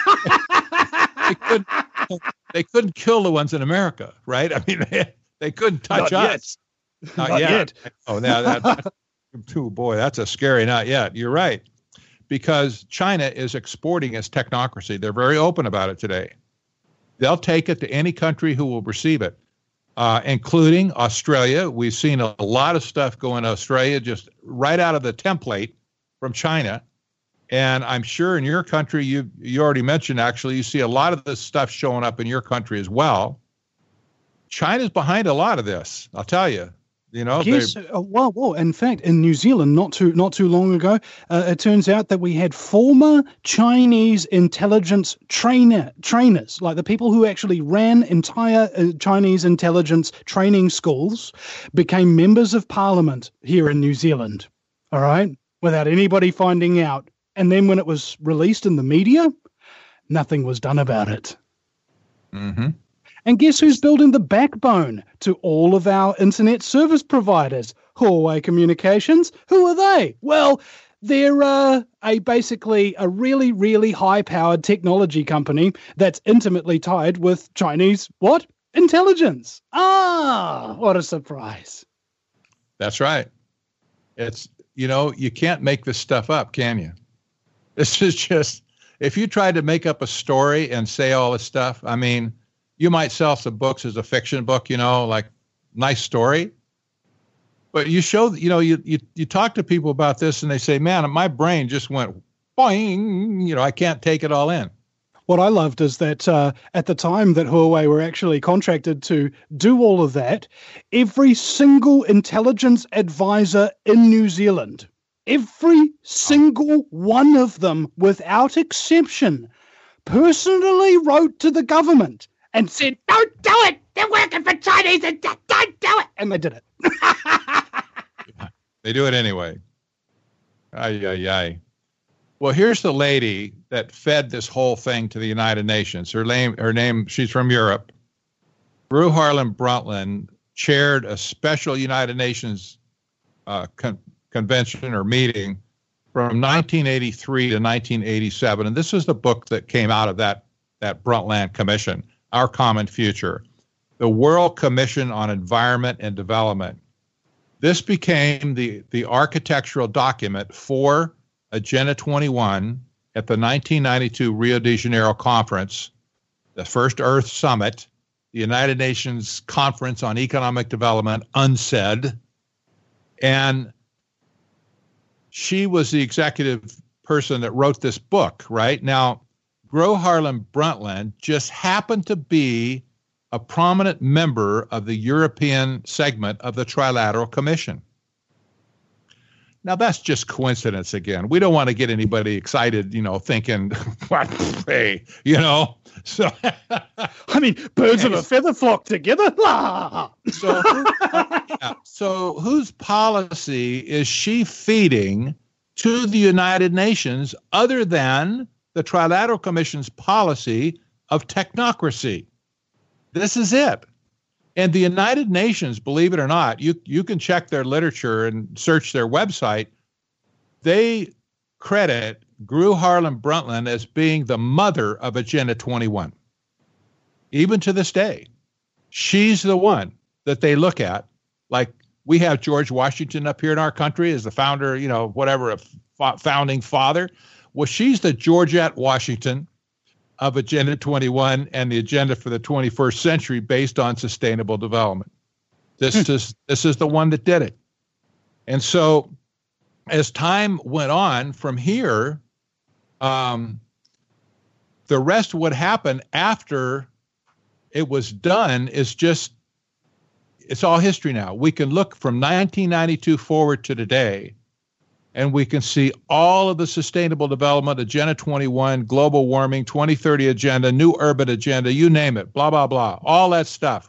They couldn't, they couldn't kill the ones in America, right? I mean, they, they couldn't touch Not yet. us. Not, Not yet. yet. Oh, now that, that's, oh boy, that's a scary not yet. You're right. Because China is exporting its technocracy. They're very open about it today. They'll take it to any country who will receive it, uh, including Australia. We've seen a, a lot of stuff go in Australia just right out of the template from China. And I'm sure in your country, you you already mentioned, actually, you see a lot of this stuff showing up in your country as well. China's behind a lot of this, I'll tell you. You know, Yes. Uh, well, well, in fact, in New Zealand, not too not too long ago, uh, it turns out that we had former Chinese intelligence trainer trainers, like the people who actually ran entire uh, Chinese intelligence training schools, became members of parliament here in New Zealand. All right, without anybody finding out. And then when it was released in the media, nothing was done about it. mm-hmm. And guess who's building the backbone to all of our internet service providers? Huawei Communications. Who are they? Well, they're uh, a basically a really, really high-powered technology company that's intimately tied with Chinese, what? Intelligence. Ah, what a surprise. That's right. It's, you know, you can't make this stuff up, can you? This is just, if you tried to make up a story and say all this stuff, I mean, you might sell some books as a fiction book, you know, like nice story. But you show, you know, you, you, you talk to people about this and they say, man, my brain just went boing, you know, I can't take it all in. What I loved is that uh, at the time that Huawei were actually contracted to do all of that, every single intelligence advisor in New Zealand, every single one of them, without exception, personally wrote to the government and said, don't do it. They're working for Chinese and don't do it. And they did it. They do it anyway. Ay, ay, ay. Well, here's the lady that fed this whole thing to the United Nations. Her name, her name, she's from Europe. Gro Harlem Brundtland chaired a special United Nations uh, con- convention or meeting from nineteen eighty-three to nineteen eighty-seven. And this is the book that came out of that, that Brundtland Commission, Our Common Future, the World Commission on Environment and Development. This became the, the architectural document for Agenda twenty-one at the nineteen ninety-two Rio de Janeiro conference, the first Earth Summit, the United Nations Conference on Economic Development, UNCED, and she was the executive person that wrote this book, right? Now, Gro Harlem Brundtland just happened to be a prominent member of the European segment of the Trilateral Commission. Now, that's just coincidence again. We don't want to get anybody excited, you know, thinking, what, hey, you know. So, I mean, birds of a feather flock together. so, yeah, so whose policy is she feeding to the United Nations other than the Trilateral Commission's policy of technocracy? This is it. And the United Nations, believe it or not, you, you can check their literature and search their website. They credit Gro Harlem Brundtland as being the mother of Agenda twenty-one. Even to this day, she's the one that they look at. Like we have George Washington up here in our country as the founder, you know, whatever, a f- founding father. Well, she's the Georgette Washington of Agenda twenty-one and the agenda for the twenty-first century based on sustainable development. This is this is the one that did it. And so as time went on from here, um, the rest would happen after it was done is just, it's all history now. We can look from nineteen ninety-two forward to today, and we can see all of the sustainable development, Agenda twenty-one, global warming, twenty thirty agenda, new urban agenda, you name it, blah, blah, blah, all that stuff.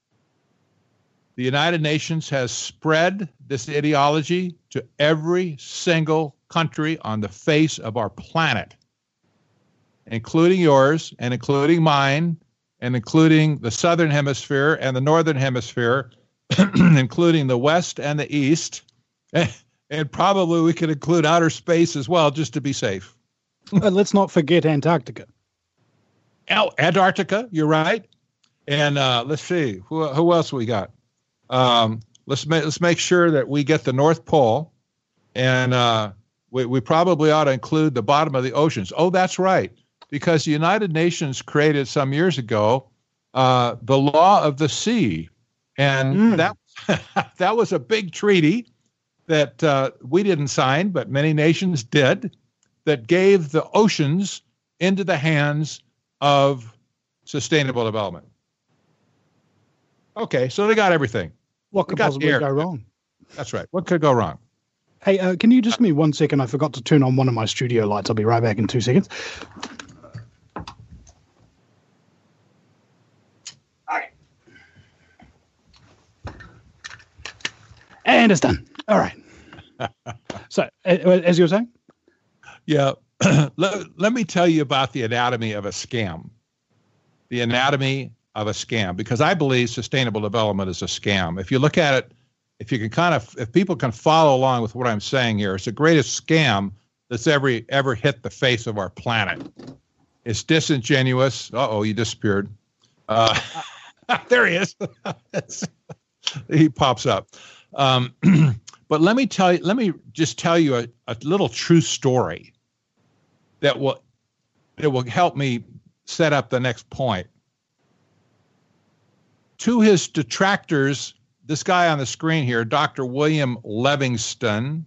The United Nations has spread this ideology to every single country on the face of our planet, including yours and including mine and including the Southern Hemisphere and the Northern Hemisphere, including the West and the East. And probably we could include outer space as well, just to be safe. But let's not forget Antarctica. Oh, Antarctica, you're right. And uh, let's see, who, who else we got? Um, let's, ma- let's make sure that we get the North Pole. And uh, we, we probably ought to include the bottom of the oceans. Oh, that's right. Because the United Nations created some years ago uh, the law of the sea. And mm. that that was a big treaty that uh, we didn't sign, but many nations did, that gave the oceans into the hands of sustainable development. Okay, so they got everything. What could possibly go wrong? That's right. What could go wrong? Hey, uh, can you just give me one second? I forgot to turn on one of my studio lights. I'll be right back in two seconds. And it's done. All right. So, as you were saying? Yeah. let, let me tell you about the anatomy of a scam. The anatomy of a scam, because I believe sustainable development is a scam. If you look at it, if you can kind of, if people can follow along with what I'm saying here, it's the greatest scam that's ever, ever hit the face of our planet. It's disingenuous. Uh-oh, you disappeared. Uh, there he is. He pops up. Um, but let me tell you, let me just tell you a, a little true story that will, that will help me set up the next point. To his detractors, this guy on the screen here, Doctor William Livingston,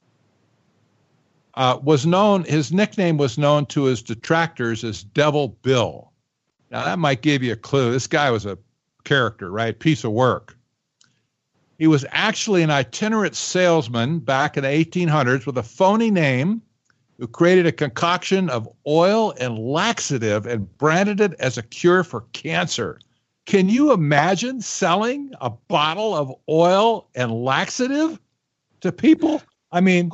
uh, was known, his nickname was known to his detractors as Devil Bill. Now that might give you a clue. This guy was a character, right? Piece of work. He was actually an itinerant salesman back in the eighteen hundreds with a phony name who created a concoction of oil and laxative and branded it as a cure for cancer. Can you imagine selling a bottle of oil and laxative to people? I mean, I,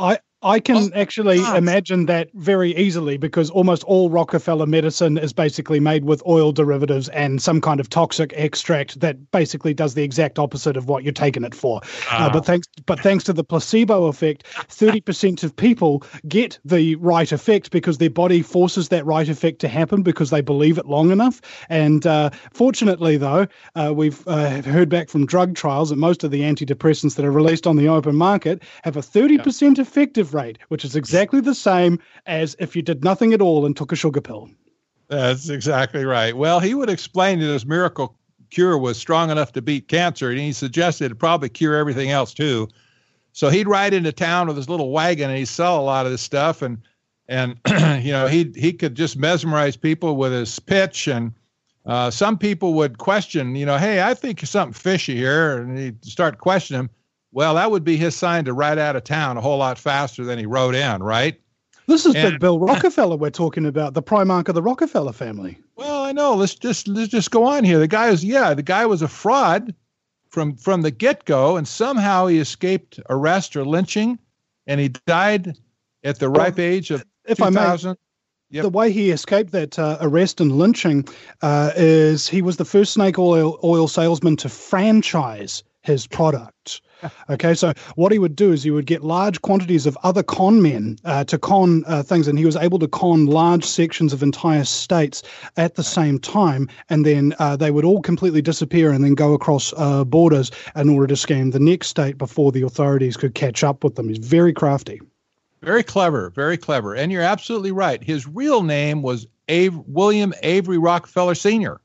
I can Oh, actually gosh. imagine that very easily because almost all Rockefeller medicine is basically made with oil derivatives and some kind of toxic extract that basically does the exact opposite of what you're taking it for. Uh, but thanks, but thanks to the placebo effect, thirty percent of people get the right effect because their body forces that right effect to happen because they believe it long enough. And uh, fortunately, though, uh, we've uh, heard back from drug trials that most of the antidepressants that are released on the open market have a thirty percent effective rate, which is exactly the same as if you did nothing at all and took a sugar pill. That's exactly right. Well, he would explain that his miracle cure was strong enough to beat cancer, and he suggested it'd probably cure everything else too. So he'd ride into town with his little wagon, and he'd sell a lot of this stuff, and and you know he he could just mesmerize people with his pitch, and uh, some people would question, you know, hey, I think something fishy here, and he'd start questioning him. Well, that would be his sign to ride out of town a whole lot faster than he rode in, right? This is And- Big Bill Rockefeller we're talking about, the Primarch of the Rockefeller family. Well, I know. Let's just let's just go on here. The guy is yeah, the guy was a fraud from from the get-go, and somehow he escaped arrest or lynching, and he died at the ripe age of If two I may, thousand. Yep. the way he escaped that uh, arrest and lynching uh, is he was the first snake oil oil salesman to franchise his product. Okay, so what he would do is he would get large quantities of other con men uh, to con uh, things, and he was able to con large sections of entire states at the same time, and then uh, they would all completely disappear and then go across uh, borders in order to scam the next state before the authorities could catch up with them. He's very crafty. Very clever, very clever. And you're absolutely right. His real name was Ave- William Avery Rockefeller Senior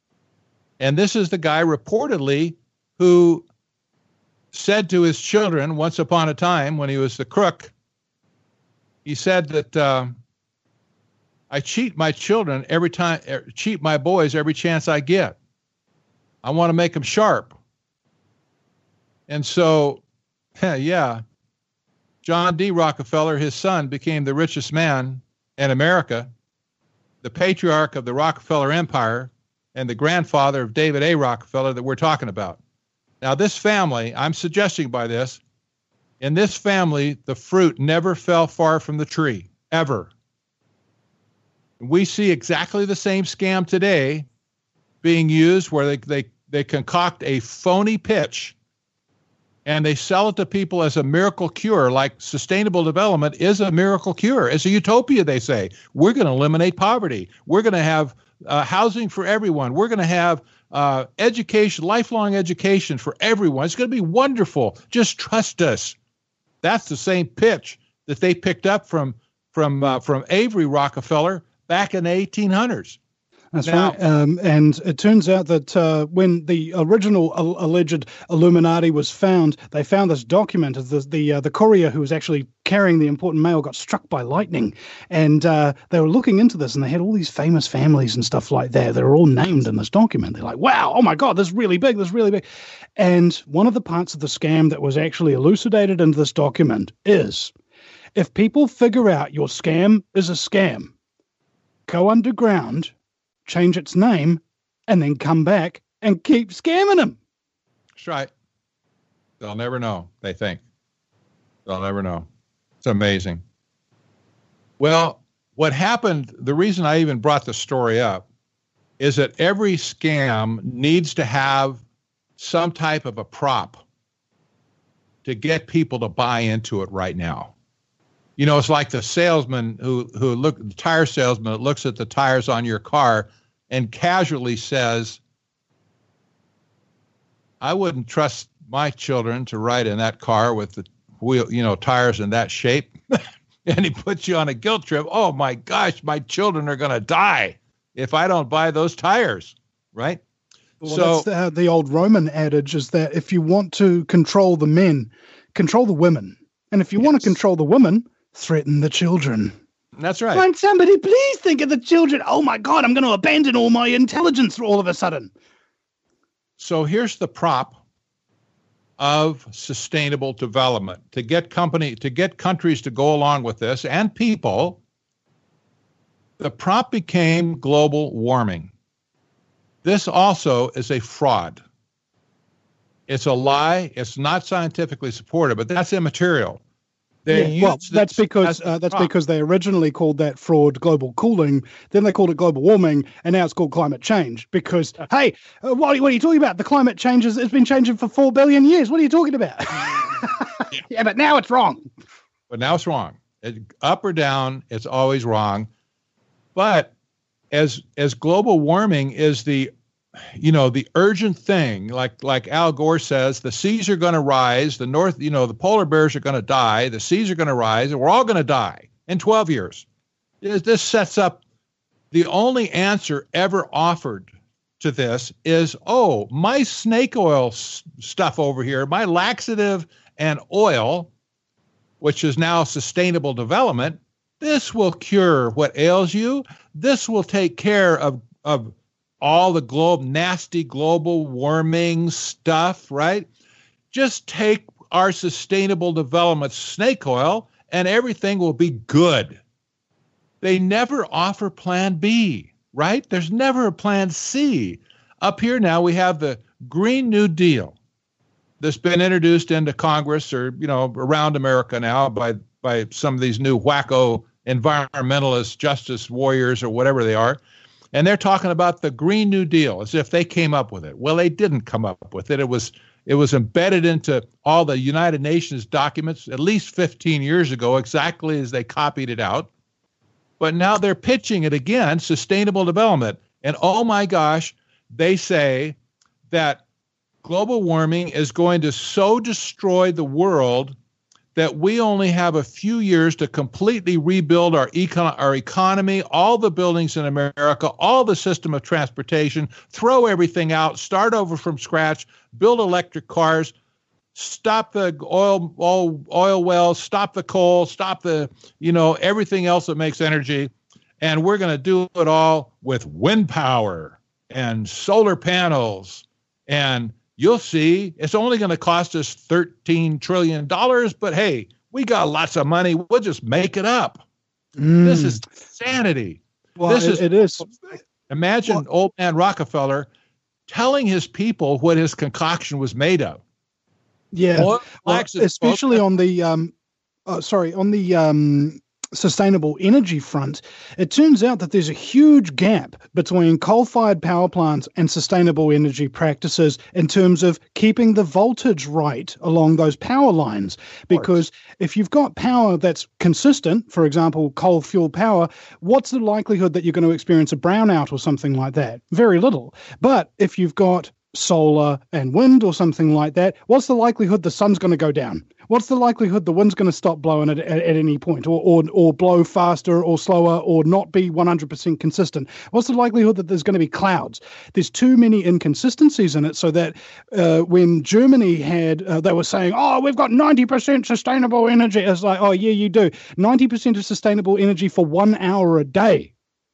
And this is the guy reportedly who said to his children once upon a time when he was the crook, he said that uh, I cheat my children every time, er, cheat my boys every chance I get. I want to make them sharp. And so, yeah, John D. Rockefeller, his son, became the richest man in America, the patriarch of the Rockefeller Empire, and the grandfather of David A. Rockefeller that we're talking about. Now, this family, I'm suggesting by this, in this family, the fruit never fell far from the tree, ever. We see exactly the same scam today being used where they, they, they concoct a phony pitch and they sell it to people as a miracle cure, like sustainable development is a miracle cure. It's a utopia, they say. We're going to eliminate poverty. We're going to have uh, housing for everyone. We're going to have uh, education, lifelong education for everyone. It's going to be wonderful. Just trust us. That's the same pitch that they picked up from from uh, from Avery Rockefeller back in the eighteen hundreds. That's Now- right. Um, and it turns out that uh, when the original al- alleged Illuminati was found, they found this document of the the, uh, the courier who was actually carrying the important mail got struck by lightning. And uh, they were looking into this, and they had all these famous families and stuff like that. They were all named in this document. They're like, wow, oh my God, this is really big, this is really big. And one of the parts of the scam that was actually elucidated in this document is, if people figure out your scam is a scam, go underground, change its name, and then come back and keep scamming them. That's right. They'll never know, they think. They'll never know. It's amazing. Well, what happened, the reason I even brought the story up is that every scam needs to have some type of a prop to get people to buy into it right now. You know, it's like the salesman who who look the tire salesman that looks at the tires on your car and casually says, I wouldn't trust my children to ride in that car with the wheel, you know, tires in that shape. And he puts you on a guilt trip. Oh my gosh, my children are going to die if I don't buy those tires, right? Well, so that's the, the old Roman adage is that if you want to control the men, control the women. And if you Yes. want to control the women, threaten the children. that's right. Won't somebody please think of the children? Oh my God, I'm going to abandon all my intelligence all of a sudden. So here's the prop of sustainable development to get company to get countries to go along with this and people. The prop became global warming. This also is a fraud. It's a lie. It's not scientifically supported, but that's immaterial. They yeah, well, use that's this because as a uh, that's prop. because they originally called that fraud global cooling, then they called it global warming, and now it's called climate change. Because hey, uh, what, what are you talking about? The climate changes it's been changing for four billion years. What are you talking about? yeah. yeah, but now it's wrong. But now it's wrong. It, up or down, it's always wrong. But as as global warming is the, you know, the urgent thing, like like Al Gore says, the seas are going to rise, the north, you know, the polar bears are going to die, the seas are going to rise, and we're all going to die in twelve years. This sets up the only answer ever offered to this is, oh, my snake oil s- stuff over here, my laxative and oil, which is now sustainable development, this will cure what ails you. This will take care of, of all the globe, nasty global warming stuff, right? Just take our sustainable development snake oil and everything will be good. They never offer plan B, right? There's never a plan C. Up here now we have the Green New Deal that's been introduced into Congress or, you know, around America now by, by some of these new wacko environmentalist justice warriors or whatever they are. And they're talking about the Green New Deal as if they came up with it. Well, they didn't come up with it. It was it was embedded into all the United Nations documents at least fifteen years ago, exactly as they copied it out. But now they're pitching it again, sustainable development. And oh my gosh, they say that global warming is going to so destroy the world that we only have a few years to completely rebuild our econ- our economy, all the buildings in America, all the system of transportation, throw everything out, start over from scratch, build electric cars, stop the oil, oil, oil wells, stop the coal, stop the, you know, everything else that makes energy. And we're going to do it all with wind power and solar panels. And you'll see it's only going to cost us thirteen trillion dollars, but hey, we got lots of money. We'll just make it up. Mm. This is insanity. Well, this it, is, it is. Imagine well, old man Rockefeller telling his people what his concoction was made of. Yeah, well, especially on the, um, uh, sorry, on the um, sustainable energy front, it turns out that there's a huge gap between coal-fired power plants and sustainable energy practices in terms of keeping the voltage right along those power lines. Because if you've got power that's consistent, for example, coal fuel power, what's the likelihood that you're going to experience a brownout or something like that? Very little. But if you've got solar and wind or something like that, what's the likelihood the sun's going to go down? What's the likelihood the wind's going to stop blowing at, at, at any point, or, or or blow faster or slower, or not be one hundred percent consistent? What's the likelihood that there's going to be clouds? There's too many inconsistencies in it, so that uh, when Germany had, uh, they were saying, oh, we've got ninety percent sustainable energy. It's like, oh, yeah, you do. ninety percent of sustainable energy for one hour a day.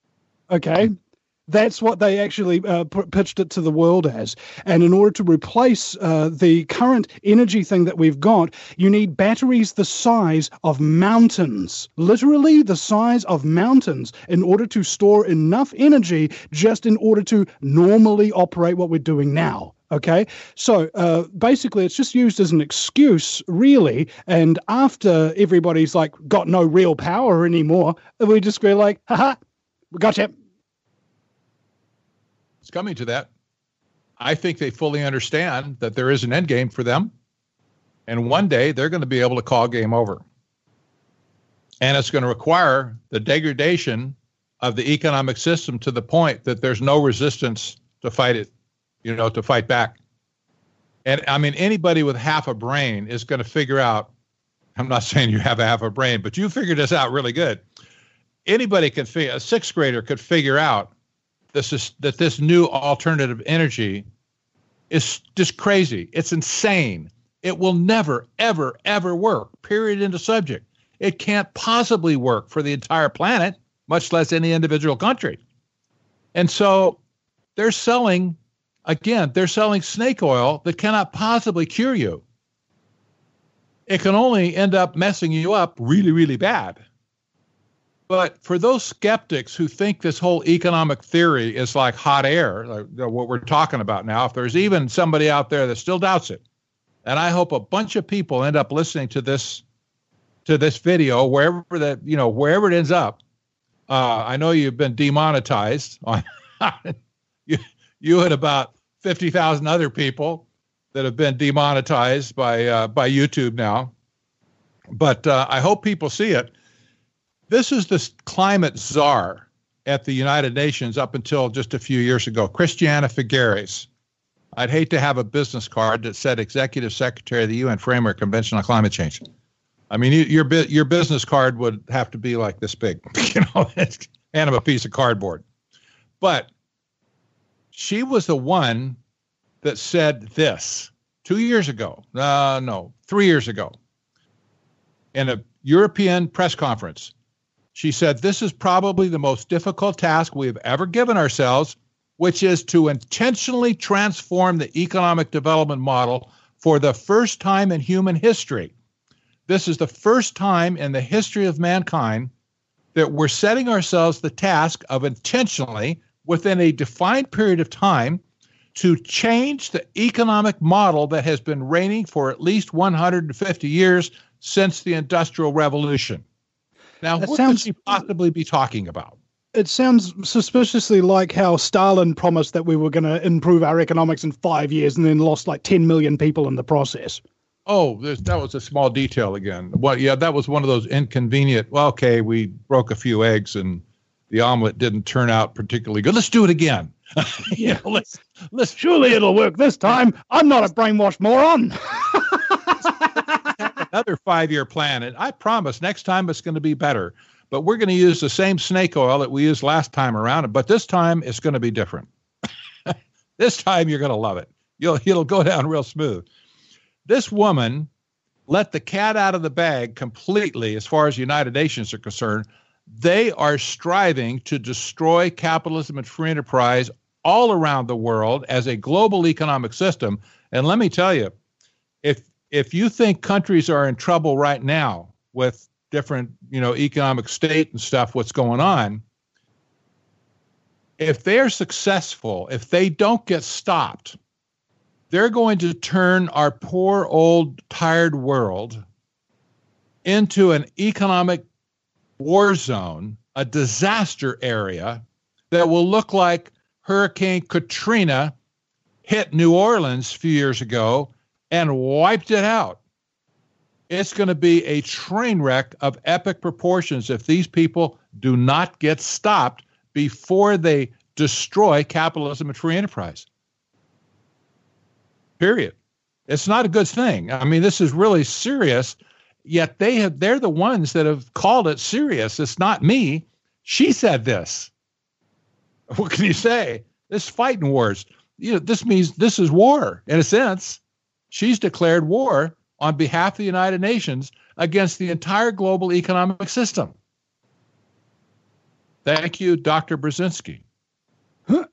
Okay. That's what they actually uh, p- pitched it to the world as. And in order to replace uh, the current energy thing that we've got, you need batteries the size of mountains, literally the size of mountains, in order to store enough energy just in order to normally operate what we're doing now. Okay, so uh, basically it's just used as an excuse, really. And after everybody's like got no real power anymore, we just go like, haha, we gotcha. It's coming to that. I think they fully understand that there is an end game for them. And one day they're going to be able to call game over. And it's going to require the degradation of the economic system to the point that there's no resistance to fight it, you know, to fight back. And I mean, anybody with half a brain is going to figure out, I'm not saying you have a half a brain, but you figured this out really good. Anybody can figure, a sixth grader could figure out This is that this new alternative energy is just crazy. It's insane. It will never, ever, ever work. Period. End of subject. It can't possibly work for the entire planet, much less any individual country. And so they're selling, again, they're selling snake oil that cannot possibly cure you. It can only end up messing you up really, really bad. But for those skeptics who think this whole economic theory is like hot air, like what we're talking about now, if there's even somebody out there that still doubts it, and I hope a bunch of people end up listening to this to this video, wherever that, you know, wherever it ends up. Uh, I know you've been demonetized on you, you and about fifty thousand other people that have been demonetized by uh, by YouTube now. But uh, I hope people see it. This is the climate czar at the United Nations up until just a few years ago, Christiana Figueres. I'd hate to have a business card that said Executive Secretary of the U N Framework Convention on Climate Change. I mean, you, your your business card would have to be like this big, you know, hand him a piece of cardboard. But she was the one that said this two years ago. Uh, no, three years ago, in a European press conference. She said, "This is probably the most difficult task we have ever given ourselves, which is to intentionally transform the economic development model for the first time in human history. This is the first time in the history of mankind that we're setting ourselves the task of intentionally, within a defined period of time, to change the economic model that has been reigning for at least one hundred fifty years since the Industrial Revolution." Now, that what sounds, could she possibly be talking about? It sounds suspiciously like how Stalin promised that we were going to improve our economics in five years and then lost like ten million people in the process. Oh, that was a small detail again. Well, yeah, that was one of those inconvenient, well, okay, we broke a few eggs and the omelet didn't turn out particularly good. Let's do it again. Yeah, let's, let's, surely it'll work this time. I'm not a brainwashed moron. Another five-year plan, and I promise next time it's going to be better. But we're going to use the same snake oil that we used last time around, but this time it's going to be different. This time you're going to love it. You'll it'll go down real smooth. This woman let the cat out of the bag completely as far as the United Nations are concerned. They are striving to destroy capitalism and free enterprise all around the world as a global economic system. And let me tell you, if if you think countries are in trouble right now with different, you know, economic state and stuff, what's going on, if they're successful, if they don't get stopped, they're going to turn our poor, old, tired world into an economic war zone, a disaster area that will look like Hurricane Katrina hit New Orleans a few years ago and wiped it out. It's going to be a train wreck of epic proportions if these people do not get stopped before they destroy capitalism and free enterprise. Period. It's not a good thing. I mean, this is really serious, yet they have, they're the ones that have called it serious. It's not me. She said this. What can you say? This fighting wars. You know, this means this is war in a sense. She's declared war on behalf of the United Nations against the entire global economic system. Thank you, Doctor Brzezinski. Huh.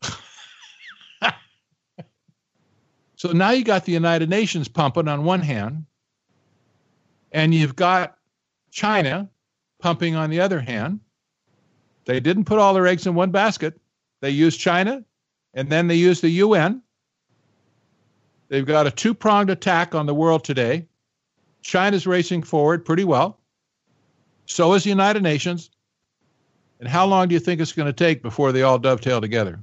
So now you got the United Nations pumping on one hand, and you've got China pumping on the other hand. They didn't put all their eggs in one basket. They used China, and then they used the U N. They've got a two-pronged attack on the world today. China's racing forward pretty well. So is the United Nations. And how long do you think it's going to take before they all dovetail together?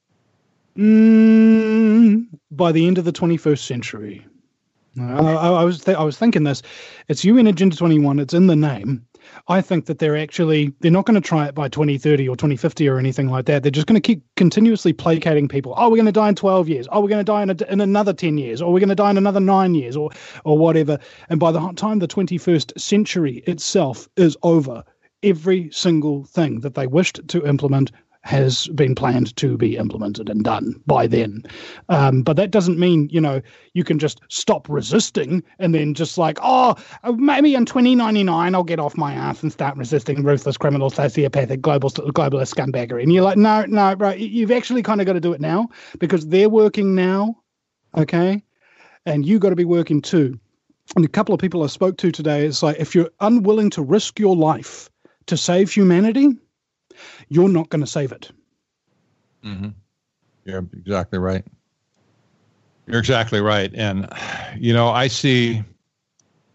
Mm, by the end of the twenty-first century. I, I, I was th- I was thinking this. It's U N Agenda twenty-one. It's in the name. I think that they're actually, they're not going to try it by twenty thirty or twenty fifty or anything like that. They're just going to keep continuously placating people. Oh, we're going to die in twelve years. Oh, we're going to die in, a, in another ten years. Or we're going to die in another nine years or or whatever. And by the time the twenty-first century itself is over, every single thing that they wished to implement has been planned to be implemented and done by then. Um, but that doesn't mean, you know, you can just stop resisting and then just like, oh, maybe in twenty ninety-nine I'll get off my ass and start resisting ruthless criminal, sociopathic, global, globalist scumbaggery. And you're like, no, no, bro, you've actually kind of got to do it now because they're working now, okay? And you got to be working too. And a couple of people I spoke to today, it's like, if you're unwilling to risk your life to save humanity, you're not going to save it. Mm-hmm. You're exactly right. You're exactly right. And, you know, I see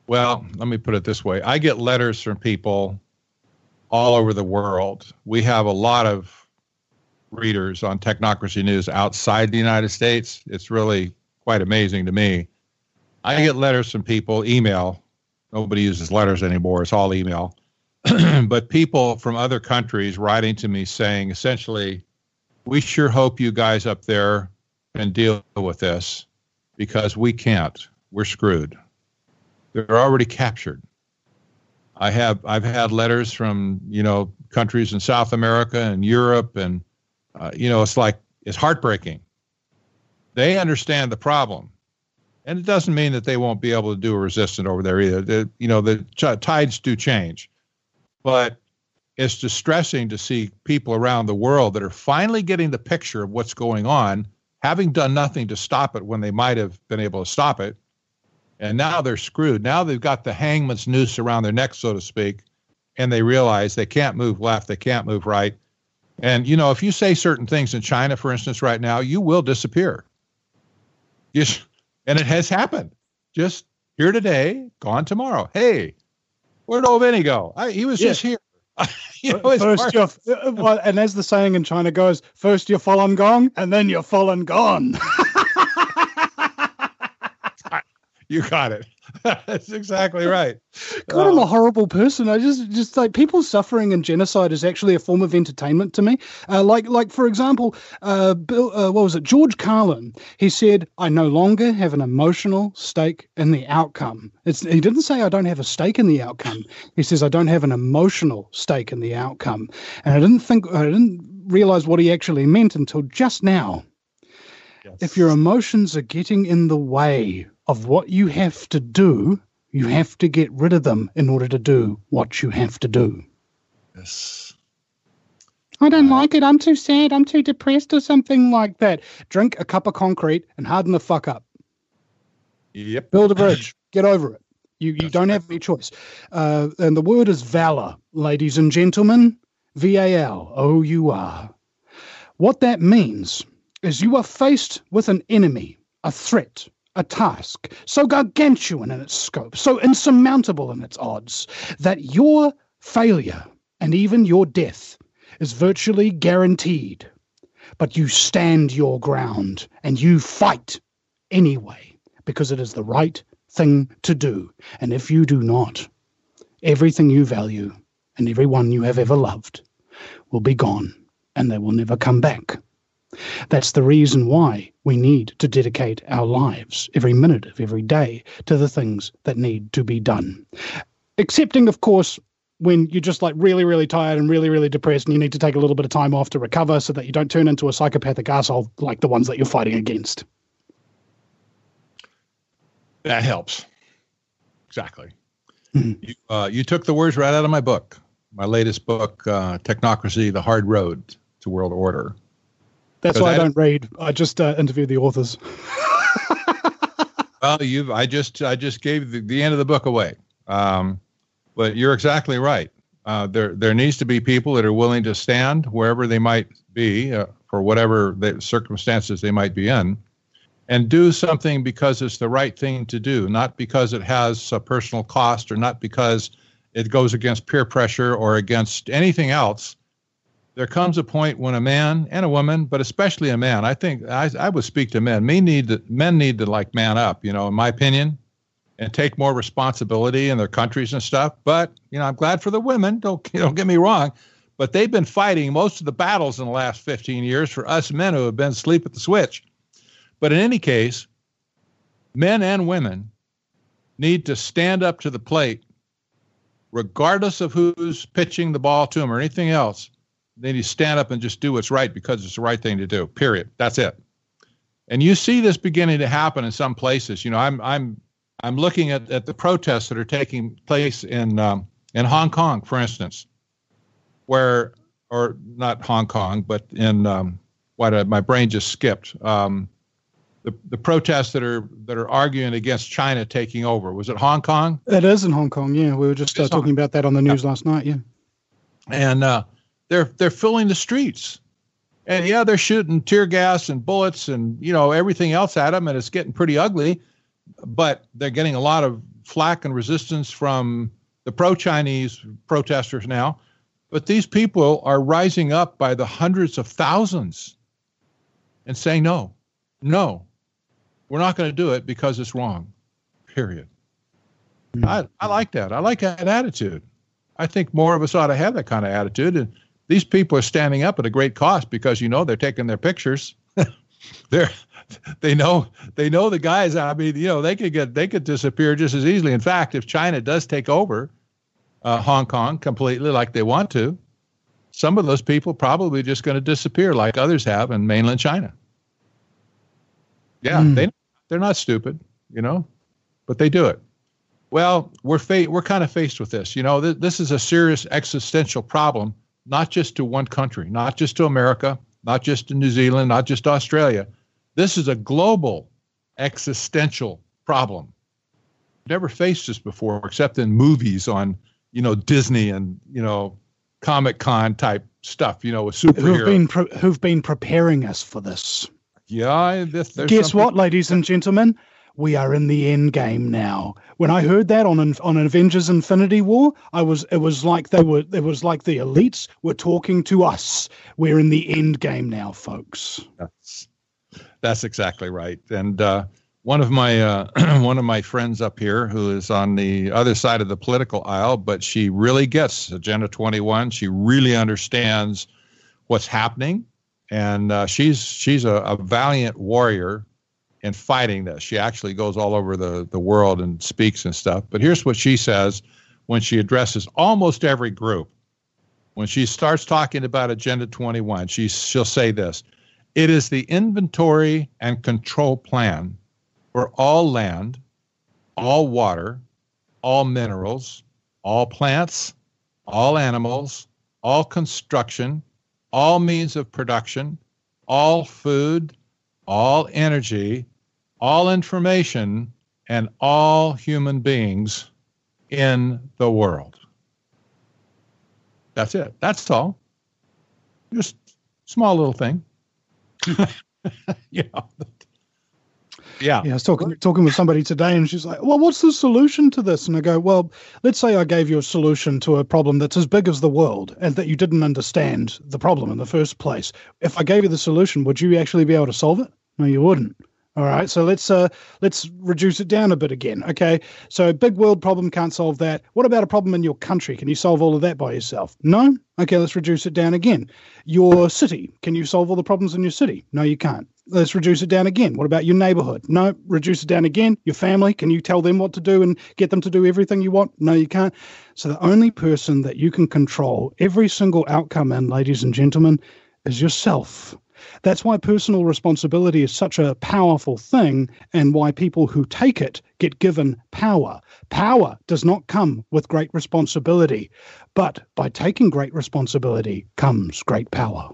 Well, let me put it this way. I get letters from people all over the world. We have a lot of readers on Technocracy News outside the United States. It's really quite amazing to me. I get letters from people, email. Nobody uses letters anymore. It's all email. But people from other countries writing to me saying, essentially, we sure hope you guys up there can deal with this because we can't. We're screwed. They're already captured. I have I've had letters from, you know, countries in South America and Europe, and uh, you know, it's like it's heartbreaking. They understand the problem, and it doesn't mean that they won't be able to do a resistance over there either. The, you know, the ch- tides do change, but it's distressing to see people around the world that are finally getting the picture of what's going on, having done nothing to stop it when they might have been able to stop it. And now they're screwed. Now they've got the hangman's noose around their neck, so to speak, and they realize they can't move left, they can't move right. And, you know, if you say certain things in China, for instance, right now, you will disappear. Just, and it has happened. Just here today, gone tomorrow. Hey, where'd old Vinny go? I, he was yeah. just here. You know, first you're, well, and as the saying in China goes, first you're Falun Gong, and then you're Falun Gone. You got it. That's exactly right. God, I'm a horrible person. I just, just like people suffering in genocide is actually a form of entertainment to me. Uh, like, like for example, uh, Bill, uh, what was it? George Carlin. He said, "I no longer have an emotional stake in the outcome." It's, he didn't say I don't have a stake in the outcome. He says I don't have an emotional stake in the outcome. And I didn't think, I didn't realize what he actually meant until just now. Yes. If your emotions are getting in the way of what you have to do, you have to get rid of them in order to do what you have to do. Yes. I don't uh, like it. I'm too sad. I'm too depressed or something like that. Drink a cup of concrete and harden the fuck up. Yep. Build a bridge. Get over it. You you don't have any choice. Uh, and the word is valor, ladies and gentlemen. V A L O U R. What that means is you are faced with an enemy, a threat, a task so gargantuan in its scope, so insurmountable in its odds, that your failure and even your death is virtually guaranteed. But you stand your ground and you fight anyway, because it is the right thing to do. And if you do not, everything you value and everyone you have ever loved will be gone, and they will never come back. That's the reason why we need to dedicate our lives, every minute of every day, to the things that need to be done. Excepting, of course, when you're just like really, really tired and really, really depressed and you need to take a little bit of time off to recover so that you don't turn into a psychopathic asshole like the ones that you're fighting against. That helps. Exactly. Mm-hmm. You, uh, you took the words right out of my book, my latest book, uh, Technocracy, The Hard Road to World Order. That's why I don't read. I just uh, interview the authors. Well, you I just I just gave the, the end of the book away. Um, but you're exactly right. Uh, there there needs to be people that are willing to stand wherever they might be uh, for whatever the circumstances they might be in, and do something because it's the right thing to do, not because it has a personal cost or not because it goes against peer pressure or against anything else. There comes a point when a man and a woman, but especially a man, I think I, I would speak to men. Men need to, men need to like man up, you know, in my opinion, and take more responsibility in their countries and stuff. But, you know, I'm glad for the women. Don't, don't get me wrong. But they've been fighting most of the battles in the last fifteen years for us men who have been asleep at the switch. But in any case, men and women need to stand up to the plate, regardless of who's pitching the ball to them or anything else. They need to stand up and just do what's right because it's the right thing to do, period. That's it. And you see this beginning to happen in some places. You know, I'm I'm I'm looking at, at the protests that are taking place in um, in Hong Kong, for instance, where, or not Hong Kong, but in um, what uh, my brain just skipped. Um, the the protests that are that are arguing against China taking over. Was it Hong Kong? It is in Hong Kong. Yeah, we were just uh, talking about that on the news yeah. last night. Yeah, and. Uh, They're they're filling the streets, and yeah, they're shooting tear gas and bullets and you know everything else at them, and it's getting pretty ugly. But they're getting a lot of flack and resistance from the pro-Chinese protesters now, but these people are rising up by the hundreds of thousands and saying, no, no, we're not going to do it because it's wrong, period. Mm-hmm. I, I like that. I like that attitude. I think more of us ought to have that kind of attitude. And these people are standing up at a great cost because, you know, they're taking their pictures. they're, they know, they know the guys. I mean, you know, they could get, they could disappear just as easily. In fact, if China does take over uh, Hong Kong completely like they want to, some of those people probably just going to disappear like others have in mainland China. Yeah, mm. they, they're not stupid, you know, but they do it. Well, we're fa- we're kind of faced with this. You know, th- this is a serious existential problem, not just to one country, not just to America, not just to New Zealand, not just Australia. This is a global existential problem. Never faced this before, except in movies on, you know, Disney and, you know, Comic-Con type stuff, you know, with superheroes. Who've been, pre- who've been preparing us for this. Yeah. This, Guess what, ladies and gentlemen? We are in the end game now. When I heard that on on Avengers Infinity War, I was it was like they were it was like the elites were talking to us. We're in the end game now, folks. That's that's exactly right. And uh, one of my uh, one of my friends up here, who is on the other side of the political aisle, but she really gets Agenda twenty-one. She really understands what's happening, and uh, she's she's a, a valiant warrior in fighting this. She actually goes all over the, the world and speaks and stuff. But here's what she says when she addresses almost every group. When she starts talking about Agenda twenty-one, she, she'll say this: it is the inventory and control plan for all land, all water, all minerals, all plants, all animals, all construction, all means of production, all food, all energy, all information, and all human beings in the world. That's it. That's all. Just small little thing. yeah. Yeah. Yeah. I was talking talking with somebody today, and she's like, well, what's the solution to this? And I go, well, let's say I gave you a solution to a problem that's as big as the world and that you didn't understand the problem in the first place. If I gave you the solution, would you actually be able to solve it? No, you wouldn't. All right, so let's uh, let's reduce it down a bit again. Okay, so big world problem, can't solve that. What about a problem in your country? Can you solve all of that by yourself? No? Okay, let's reduce it down again. Your city, can you solve all the problems in your city? No, you can't. Let's reduce it down again. What about your neighborhood? No, reduce it down again. Your family, can you tell them what to do and get them to do everything you want? No, you can't. So the only person that you can control every single outcome in, ladies and gentlemen, is yourself. That's why personal responsibility is such a powerful thing, and why people who take it get given power. Power does not come with great responsibility, but by taking great responsibility comes great power.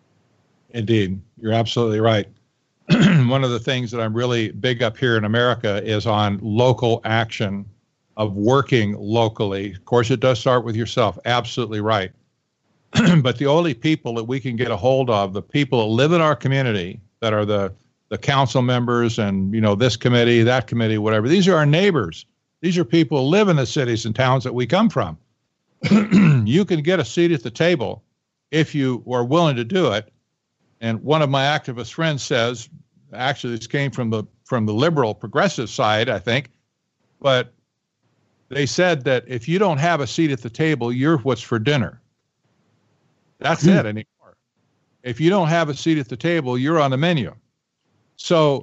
Indeed. You're absolutely right. One of the things that I'm really big up here in America is on local action, of working locally. Of course, it does start with yourself. Absolutely right. But the only people that we can get a hold of, the people that live in our community, that are the, the council members and, you know, this committee, that committee, whatever, these are our neighbors. These are people who live in the cities and towns that we come from. You can get a seat at the table if you are willing to do it. And one of my activist friends says, actually, this came from the from the liberal progressive side, I think, but they said that if you don't have a seat at the table, you're what's for dinner. That's mm. it anymore. If you don't have a seat at the table, you're on the menu. So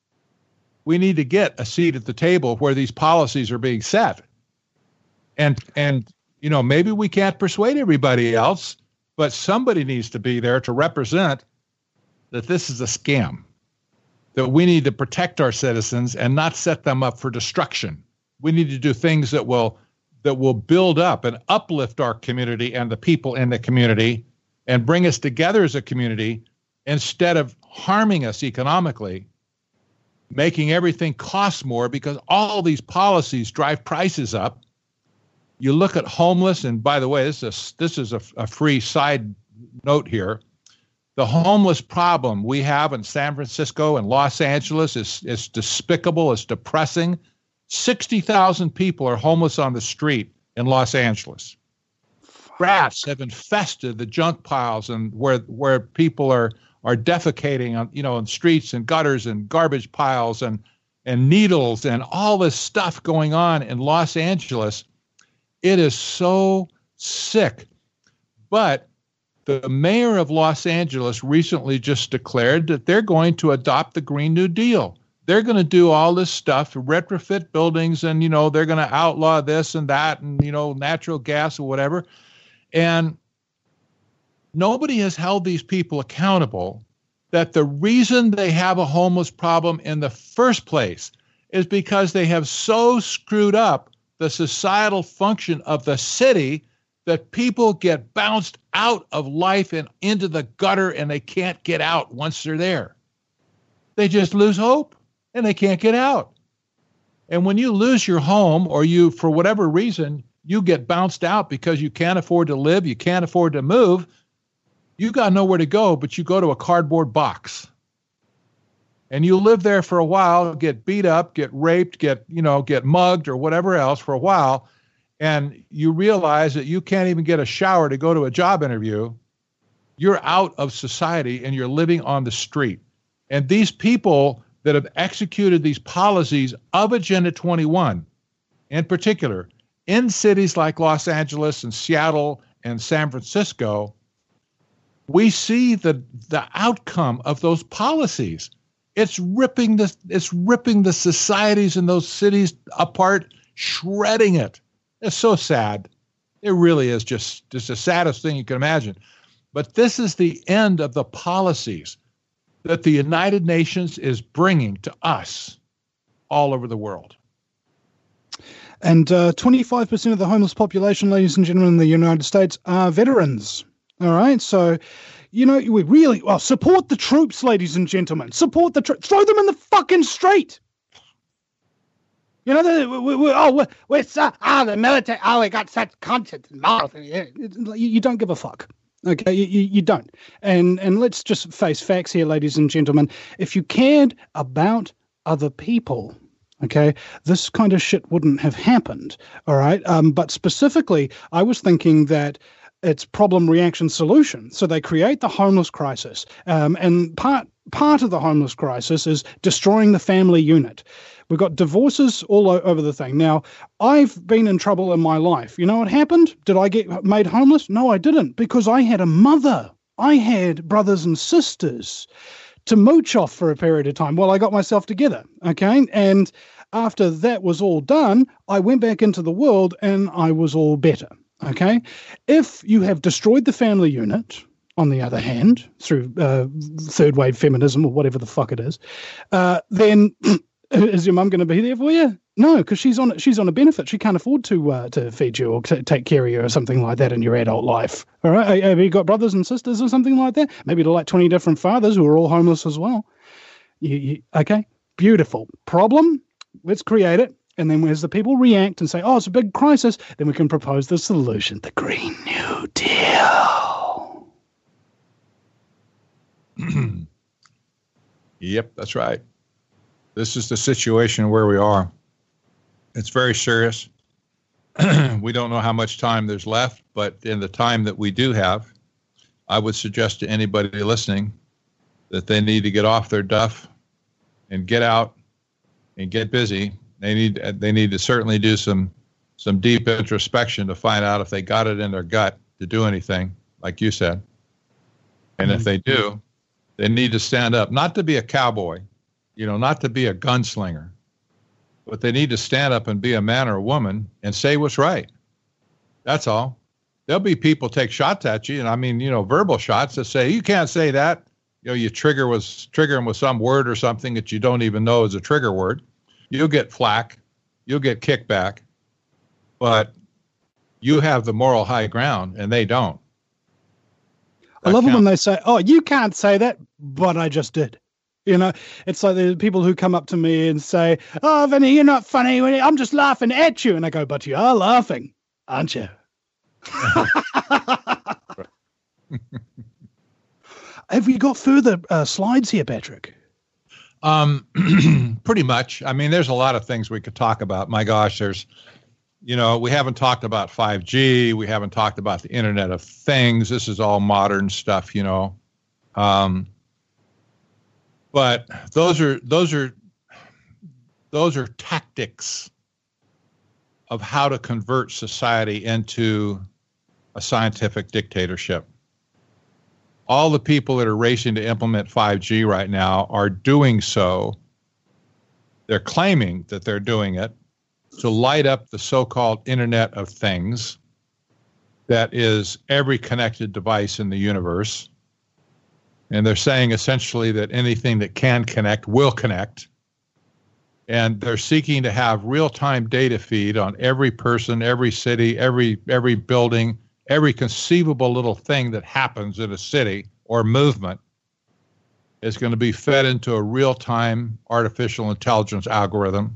we need to get a seat at the table where these policies are being set. And, and you know, maybe we can't persuade everybody else, but somebody needs to be there to represent that this is a scam, that we need to protect our citizens and not set them up for destruction. We need to do things that will that will build up and uplift our community and the people in the community and bring us together as a community instead of harming us economically, making everything cost more because all these policies drive prices up. You look at homeless, and by the way, this is, this is a, a free side note here. The homeless problem we have in San Francisco and Los Angeles is, is despicable, it's depressing. sixty thousand people are homeless on the street in Los Angeles. Rats have infested the junk piles and where where people are are defecating on, you know, in streets and gutters and garbage piles and and needles and all this stuff going on in Los Angeles. It is so sick. But the mayor of Los Angeles recently just declared that they're going to adopt the Green New Deal. They're going to do all this stuff, retrofit buildings, and, you know, they're going to outlaw this and that and, you know, natural gas or whatever. And nobody has held these people accountable that the reason they have a homeless problem in the first place is because they have so screwed up the societal function of the city that people get bounced out of life and into the gutter and they can't get out once they're there. They just lose hope and they can't get out. And when you lose your home or you, for whatever reason, you get bounced out because you can't afford to live, you can't afford to move, you got nowhere to go, but you go to a cardboard box. And you live there for a while, get beat up, get raped, get, you know, get mugged or whatever else for a while, and you realize that you can't even get a shower to go to a job interview. You're out of society and you're living on the street. And these people that have executed these policies of Agenda twenty-one, in particular, in cities like Los Angeles and Seattle and San Francisco, we see the the outcome of those policies. It's ripping the it's ripping the societies in those cities apart, shredding it. It's so sad. It really is just, just the saddest thing you can imagine. But this is the end of the policies that the United Nations is bringing to us all over the world. And uh, twenty-five percent of the homeless population, ladies and gentlemen, in the United States are veterans. All right. So, you know, we really, well, support the troops, ladies and gentlemen. Support the troops. Throw them in the fucking street. You know, the, we, we, oh, we're, we're so, oh, the military, oh, we got such conscience and morals. You, you don't give a fuck. Okay, you, you, you don't. And, and let's just face facts here, ladies and gentlemen. If you cared about other people, okay, this kind of shit wouldn't have happened. All right. Um, but specifically, I was thinking that it's problem, reaction, solution. So they create the homeless crisis. Um, and part part of the homeless crisis is destroying the family unit. We've got divorces all o- over the thing. Now, I've been in trouble in my life. You know what happened? Did I get made homeless? No, I didn't, because I had a mother. I had brothers and sisters to mooch off for a period of time while I got myself together. Okay. And after that was all done, I went back into the world and I was all better. Okay. If you have destroyed the family unit, on the other hand, through uh, third wave feminism or whatever the fuck it is, uh, then is your mum going to be there for you? No, because she's on she's on a benefit. She can't afford to uh, to feed you or t- take care of you or something like that in your adult life. All right. Have you got brothers and sisters or something like that? Maybe to like twenty different fathers who are all homeless as well. You, you, okay. Beautiful. Problem. Let's create it. And then as the people react and say, oh, it's a big crisis, then we can propose the solution, the Green New Deal. Yep, that's right. This is the situation where we are. It's very serious. We don't know how much time there's left, but in the time that we do have, I would suggest to anybody listening that they need to get off their duff and get out and get busy. They need they need to certainly do some some deep introspection to find out if they got it in their gut to do anything, like you said. And mm-hmm. if they do, they need to stand up, not to be a cowboy, you know, not to be a gunslinger, but they need to stand up and be a man or a woman and say what's right. That's all. There'll be people take shots at you, and I mean, you know, verbal shots that say, you can't say that. You know, you trigger was trigger them with some word or something that you don't even know is a trigger word. You'll get flack, you'll get kickback, but you have the moral high ground and they don't. That I love counts. It when they say, oh, you can't say that, but I just did. You know, it's like the people who come up to me and say, oh, Vinny, you're not funny. I'm just laughing at you. And I go, but you are laughing, aren't you? Have we got further uh, slides here, Patrick? Um, pretty much. I mean, there's a lot of things we could talk about. My gosh, there's, you know, we haven't talked about five G. We haven't talked about the Internet of Things. This is all modern stuff, you know. Um, but those are those are those are tactics of how to convert society into a scientific dictatorship. All the people that are racing to implement five G right now are doing so. They're claiming that they're doing it to light up the so-called Internet of Things, that is every connected device in the universe. And they're saying essentially that anything that can connect will connect. And they're seeking to have real-time data feed on every person, every city, every every building, every conceivable little thing that happens in a city or movement is going to be fed into a real-time artificial intelligence algorithm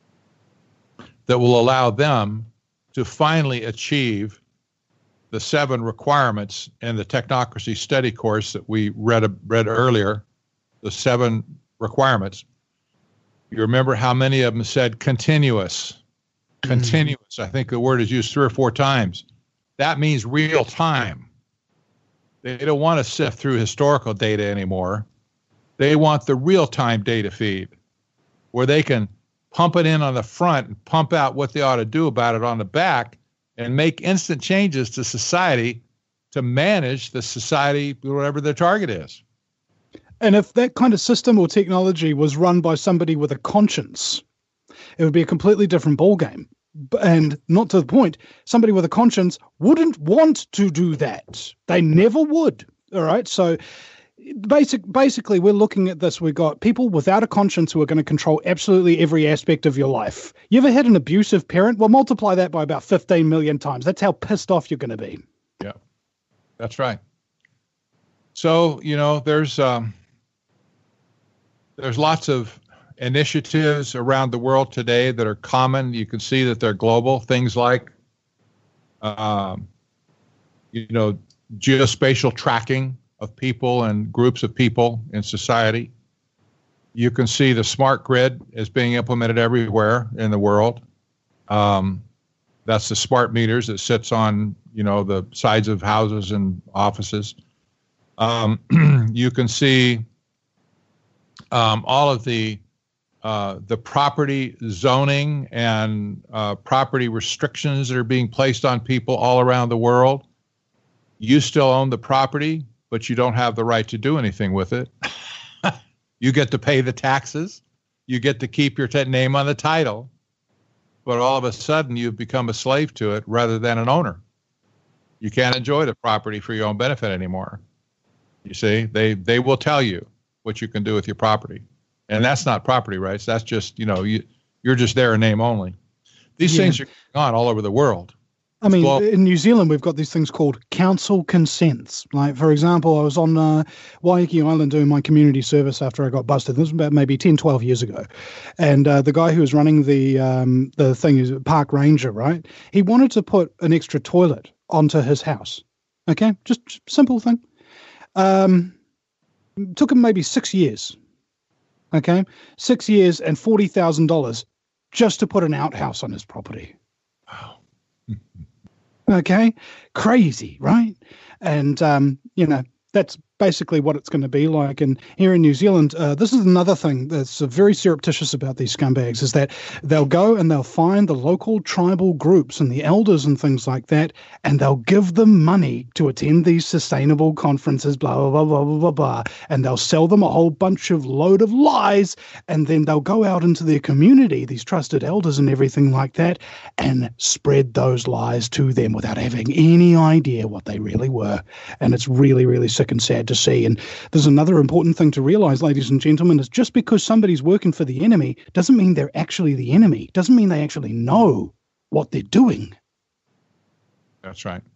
that will allow them to finally achieve the seven requirements in the Technocracy study course that we read read earlier, the seven requirements. You remember how many of them said continuous, continuous. Mm-hmm. I think the word is used three or four times. That means real time. They don't want to sift through historical data anymore. They want the real time data feed where they can pump it in on the front and pump out what they ought to do about it on the back and make instant changes to society to manage the society, whatever their target is. And if that kind of system or technology was run by somebody with a conscience, it would be a completely different ballgame. And not to the point, somebody with a conscience wouldn't want to do that. They never would. All right. So basic, basically, we're looking at this. We've got people without a conscience who are going to control absolutely every aspect of your life. You ever had an abusive parent? Well, multiply that by about fifteen million times. That's how pissed off you're going to be. Yeah, that's right. So, you know, there's um, there's lots of initiatives around the world today that are common. You can see that they're global. Things like, um, you know, geospatial tracking of people and groups of people in society. You can see the smart grid is being implemented everywhere in the world. Um, that's the smart meters that sits on, you know, the sides of houses and offices. Um, you can see um, all of the uh, the property zoning and uh, property restrictions that are being placed on people all around the world. You still own the property, but you don't have the right to do anything with it. You get to pay the taxes. You get to keep your t- name on the title. But all of a sudden, you've become a slave to it rather than an owner. You can't enjoy the property for your own benefit anymore. You see, they, they will tell you what you can do with your property. And that's not property rights. That's just, you know, you, you're just there in name only. These yeah. things are going on all over the world. I mean, well, in New Zealand, we've got these things called council consents. Like, for example, I was on uh, Waiheke Island doing my community service after I got busted. This was about maybe ten, twelve years ago. And uh, the guy who was running the um, the thing is a park ranger, right? He wanted to put an extra toilet onto his house. Okay? Just simple thing. Um, took him maybe six years. Okay? Six years and forty thousand dollars just to put an outhouse on his property. Wow. Okay, crazy, right? And, um, you know, that's basically what it's going to be like. And here in New Zealand, uh, this is another thing that's uh, very surreptitious about these scumbags, is that they'll go and they'll find the local tribal groups and the elders and things like that, and they'll give them money to attend these sustainable conferences, blah, blah, blah, blah, blah, blah, blah. And they'll sell them a whole bunch of load of lies, and then they'll go out into their community, these trusted elders and everything like that, and spread those lies to them without having any idea what they really were. And it's really, really sick and sad to see. And there's another important thing to realize, ladies and gentlemen, is just because somebody's working for the enemy doesn't mean they're actually the enemy. Doesn't mean they actually know what they're doing. That's right.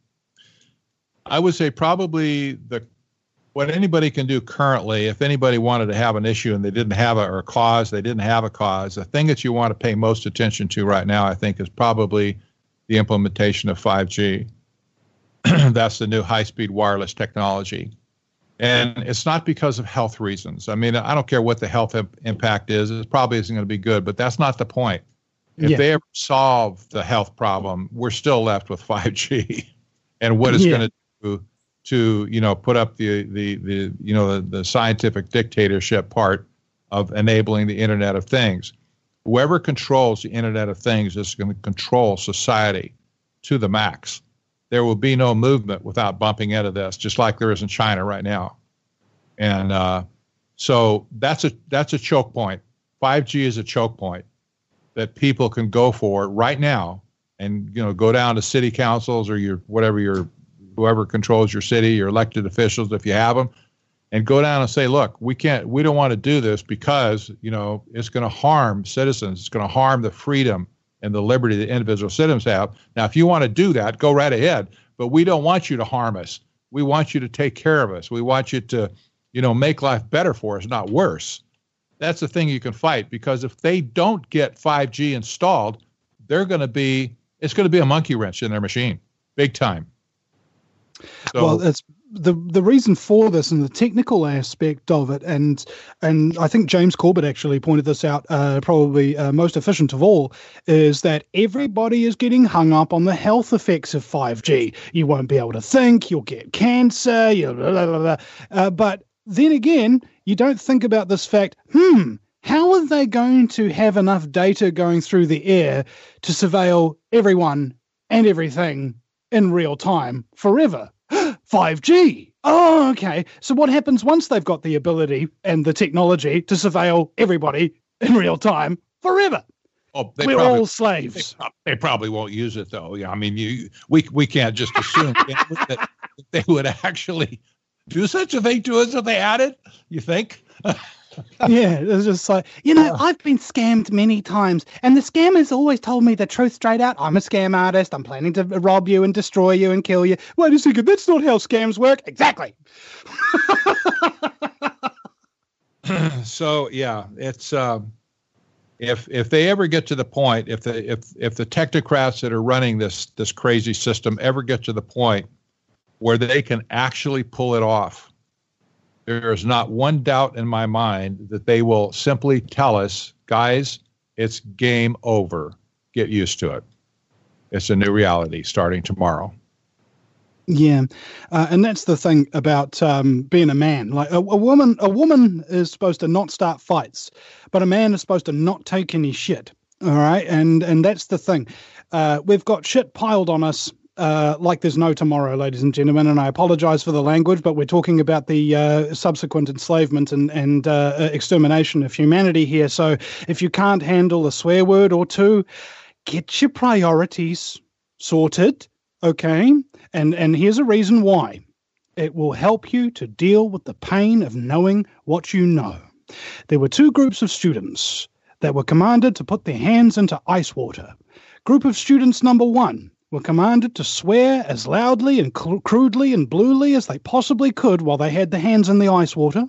I would say probably the what anybody can do currently, if anybody wanted to have an issue and they didn't have a or a cause, they didn't have a cause, the thing that you want to pay most attention to right now, I think, is probably the implementation of five G. That's the new high-speed wireless technology. And it's not because of health reasons. I mean, I don't care what the health imp- impact is. It probably isn't going to be good, but that's not the point. If Yeah. they ever solve the health problem, we're still left with five G and what it's Yeah. going to do to, you know, put up the, the, the you know, the, the scientific dictatorship part of enabling the Internet of Things. Whoever controls the Internet of Things is going to control society to the max. There will be no movement without bumping into this, just like there is in China right now. And uh, so that's a that's a choke point. five G is a choke point that people can go for right now, and you know, go down to city councils or your whatever your whoever controls your city, your elected officials, if you have them, and go down and say, look, we can't, we don't want to do this because you know it's going to harm citizens. It's going to harm the freedom and the liberty that individual citizens have. Now, if you want to do that, go right ahead. But we don't want you to harm us. We want you to take care of us. We want you to, you know, make life better for us, not worse. That's the thing you can fight, because if they don't get five G installed, they're going to be, it's going to be a monkey wrench in their machine, big time. So, well, it's the the reason for this and the technical aspect of it, and and I think James Corbett actually pointed this out, uh, probably uh, most efficient of all, is that everybody is getting hung up on the health effects of five G. You won't be able to think, you'll get cancer, you'll blah, blah, blah, blah. Uh, but then again, you don't think about this fact, hmm, how are they going to have enough data going through the air to surveil everyone and everything in real time forever? five G. Oh, okay. So what happens once they've got the ability and the technology to surveil everybody in real time forever? oh, they We're probably, all they, slaves. prob- they probably won't use it though. Yeah, I mean, you we we can't just assume that they would actually do such a thing to us if they had it. You think? Yeah, it's just like, you know, I've been scammed many times, and the scammers always told me the truth straight out. I'm a scam artist. I'm planning to rob you and destroy you and kill you. Wait a second, that's not how scams work. Exactly. So yeah, it's um, if if they ever get to the point, if the if if the technocrats that are running this this crazy system ever get to the point where they can actually pull it off, there is not one doubt in my mind that they will simply tell us, guys, it's game over. Get used to it. It's a new reality starting tomorrow. Yeah, uh, and that's the thing about um, being a man. Like a, a woman, a woman is supposed to not start fights, but a man is supposed to not take any shit. All right, and and that's the thing. Uh, we've got shit piled on us. Uh, like there's no tomorrow, ladies and gentlemen, and I apologize for the language, but we're talking about the uh, subsequent enslavement and, and uh, extermination of humanity here. So if you can't handle a swear word or two, get your priorities sorted, okay? And, and here's a reason why. It will help you to deal with the pain of knowing what you know. There were two groups of students that were commanded to put their hands into ice water. Group of students number one were commanded to swear as loudly and cr- crudely and bluely as they possibly could while they had their hands in the ice water.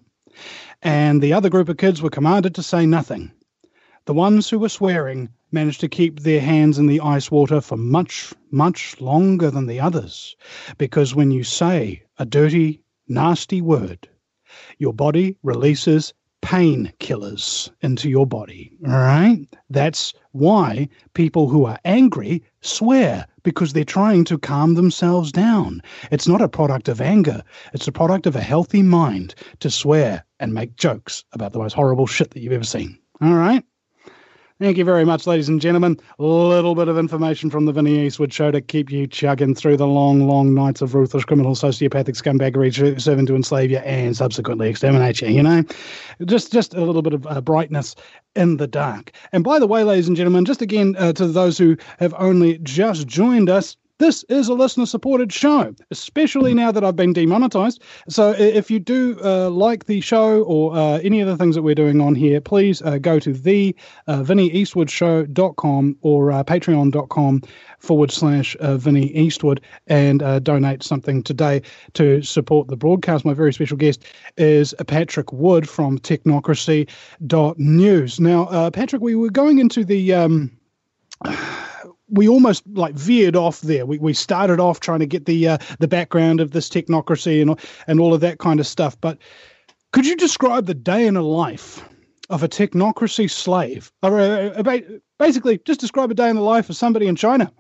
And the other group of kids were commanded to say nothing. The ones who were swearing managed to keep their hands in the ice water for much, much longer than the others. Because when you say a dirty, nasty word, your body releases painkillers into your body. All right? That's why people who are angry swear, because they're trying to calm themselves down. It's not a product of anger. It's a product of a healthy mind to swear and make jokes about the most horrible shit that you've ever seen. All right? Thank you very much, ladies and gentlemen. A little bit of information from the Vinnie Eastwood Show to keep you chugging through the long, long nights of ruthless criminal, sociopathic scumbaggery, serving to enslave you and subsequently exterminate you, you know? Just just a little bit of uh, brightness in the dark. And by the way, ladies and gentlemen, just again uh, to those who have only just joined us, this is a listener-supported show, especially now that I've been demonetized. So if you do uh, like the show or uh, any of the things that we're doing on here, please uh, go to the uh, vinnie eastwood show dot com or uh, patreon.com forward slash uh, Vinnie Eastwood and uh, donate something today to support the broadcast. My very special guest is Patrick Wood from technocracy dot news. Now, uh, Patrick, we were going into the... Um, we almost like veered off there. We we started off trying to get the uh, the background of this technocracy and and all of that kind of stuff. But could you describe the day in a life of a technocracy slave? Or uh, basically, just describe a day in the life of somebody in China.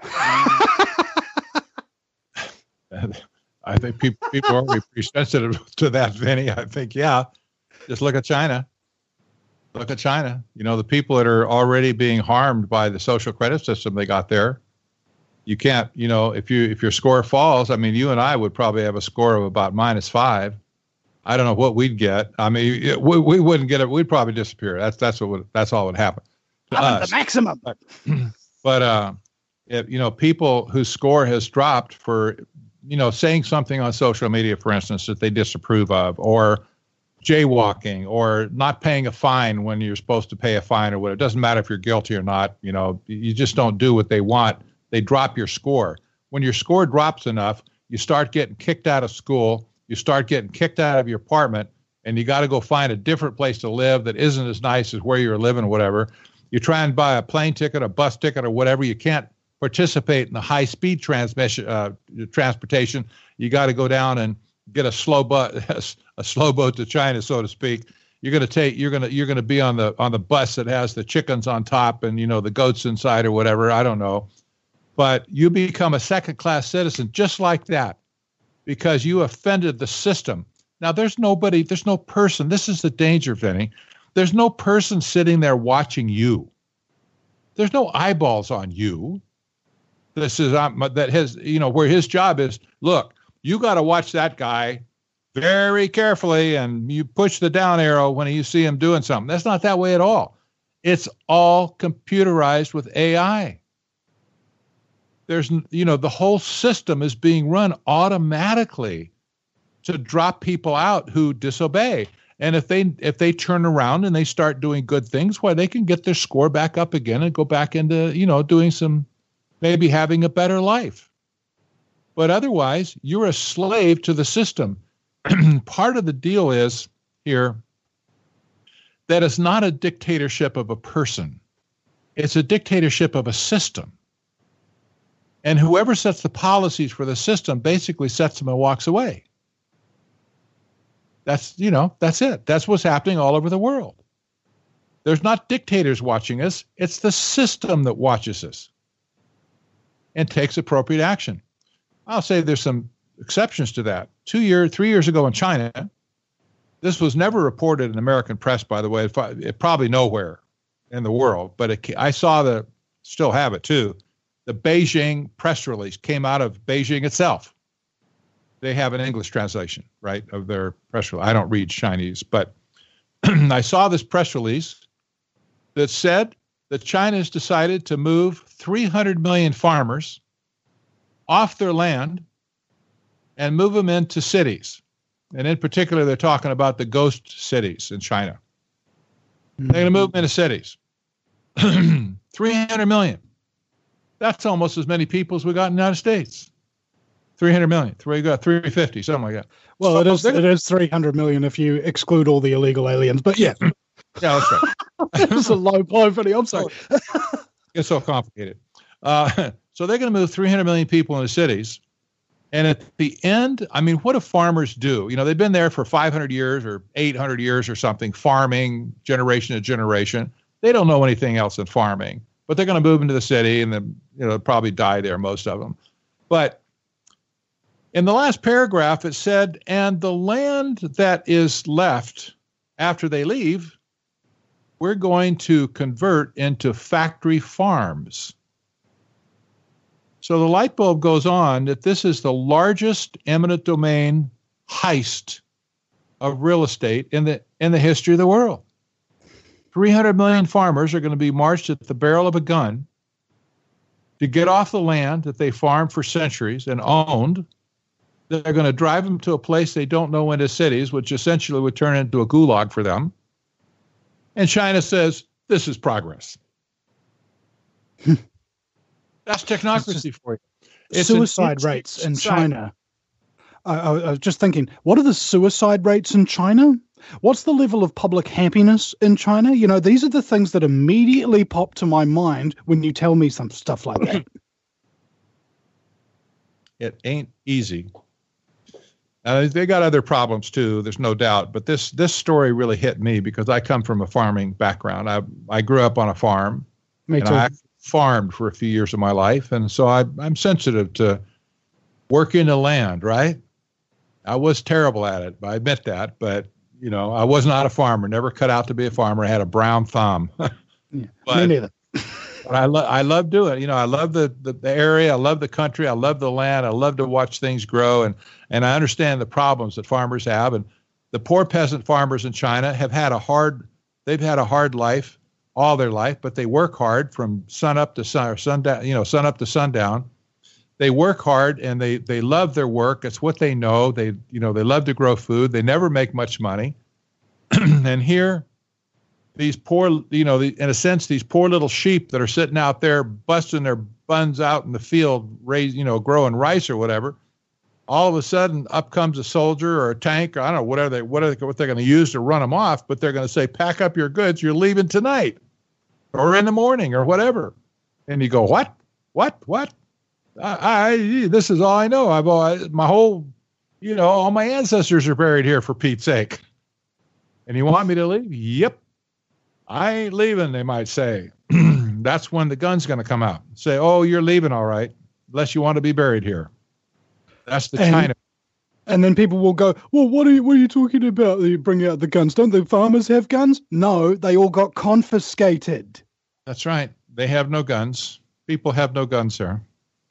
I think people people are already pretty sensitive to that, Vinny. I think, yeah, just look at China. Look at China. You know, the people that are already being harmed by the social credit system they got there. You can't, you know, if you if your score falls, I mean, you and I would probably have a score of about minus five. I don't know what we'd get. I mean, it, we we wouldn't get it. We'd probably disappear. That's that's what would, that's all would happen. I'm the maximum. But, but uh, if, you know, people whose score has dropped for, you know, saying something on social media, for instance, that they disapprove of, or jaywalking, or not paying a fine when you're supposed to pay a fine, or whatever. It doesn't matter if you're guilty or not. You know, you just don't do what they want. They drop your score. When your score drops enough, you start getting kicked out of school. You start getting kicked out of your apartment, and you got to go find a different place to live that isn't as nice as where you're living, or whatever. You try and buy a plane ticket, a bus ticket, or whatever. You can't participate in the high-speed transmission uh, transportation. You got to go down and get a slow boat, a slow boat to China, so to speak. You're going to take, you're going to, you're going to be on the on the bus that has the chickens on top and, you know, the goats inside or whatever. I don't know, but you become a second-class citizen just like that because you offended the system. Now, there's nobody, there's no person. This is the danger, Vinny. There's no person sitting there watching you. There's no eyeballs on you. This is um, that his, you know, where his job is. Look, you got to watch that guy very carefully, and you push the down arrow when you see him doing something. That's not that way at all. It's all computerized with A I. There's, you know, the whole system is being run automatically to drop people out who disobey. And if they if they turn around and they start doing good things, why, they can get their score back up again and go back into, you know, doing some, maybe having a better life. But otherwise, you're a slave to the system. Part of the deal is here that it's not a dictatorship of a person. It's a dictatorship of a system. And whoever sets the policies for the system basically sets them and walks away. That's, you know, that's it. That's what's happening all over the world. There's not dictators watching us. It's the system that watches us and takes appropriate action. I'll say there's some exceptions to that. Two years, three years ago in China, this was never reported in American press, by the way, it, it probably nowhere in the world, but it, I saw the, still have it too, the Beijing press release came out of Beijing itself. They have an English translation, right, of their press release. I don't read Chinese, but I saw this press release that said that China has decided to move three hundred million farmers off their land and move them into cities. And in particular, they're talking about the ghost cities in China. Mm-hmm. They're going to move them into cities. three hundred million. That's almost as many people as we got in the United States. three hundred million. We got three hundred fifty, something like that. Well, so it is it is three hundred million if you exclude all the illegal aliens. But yeah. Yeah, that's right. It's a low blow for the I'm sorry. It's so complicated. Uh, so they're going to move three hundred million people into cities. And at the end, I mean, what do farmers do? You know, they've been there for five hundred years or eight hundred years or something, farming generation to generation. They don't know anything else than farming, but they're going to move into the city and then, you know, probably die there, most of them. But in the last paragraph, it said, and the land that is left after they leave, we're going to convert into factory farms. So the light bulb goes on that this is the largest eminent domain heist of real estate in the in the history of the world. three hundred million farmers are going to be marched at the barrel of a gun to get off the land that they farmed for centuries and owned. They're going to drive them to a place they don't know into cities, which essentially would turn into a gulag for them. And China says, this is progress. That's technocracy for you. It's suicide it's, rates it's in China. I, I was just thinking, what are the suicide rates in China? What's the level of public happiness in China? You know, these are the things that immediately pop to my mind when you tell me some stuff like that. It ain't easy. Uh, they got other problems too, there's no doubt. But this this story really hit me because I come from a farming background. I I grew up on a farm. Me and too. I farmed for a few years of my life. And so I, I'm sensitive to working the land, right? I was terrible at it, I admit that. But, you know, I was not a farmer, never cut out to be a farmer. I had a brown thumb. Yeah, but, me neither. But I love I love doing it. You know, I love the, the, the area. I love the country. I love the land. I love to watch things grow. And, and I understand the problems that farmers have. And the poor peasant farmers in China have had a hard, they've had a hard life all their life, but they work hard from sun up to sun or sundown, you know, sun up to sundown. They work hard and they, they love their work. It's what they know. They, you know, they love to grow food. They never make much money. And here, these poor, you know, the, in a sense, these poor little sheep that are sitting out there busting their buns out in the field, raise, you know, growing rice or whatever. All of a sudden, up comes a soldier or a tank, or I don't know, whatever they, what, are they, what they're going to use to run them off, but they're going to say, pack up your goods, you're leaving tonight or in the morning or whatever. And you go, what? What? What? I, I this is all I know. I've all, my whole, you know, all my ancestors are buried here for Pete's sake. And you want me to leave? Yep. I ain't leaving, they might say. That's when the gun's going to come out. Say, oh, you're leaving, all right, unless you want to be buried here. That's the and, China. And then people will go, well, what are you, what are you talking about? You bring out the guns. Don't the farmers have guns? No, they all got confiscated. That's right. They have no guns. People have no guns there.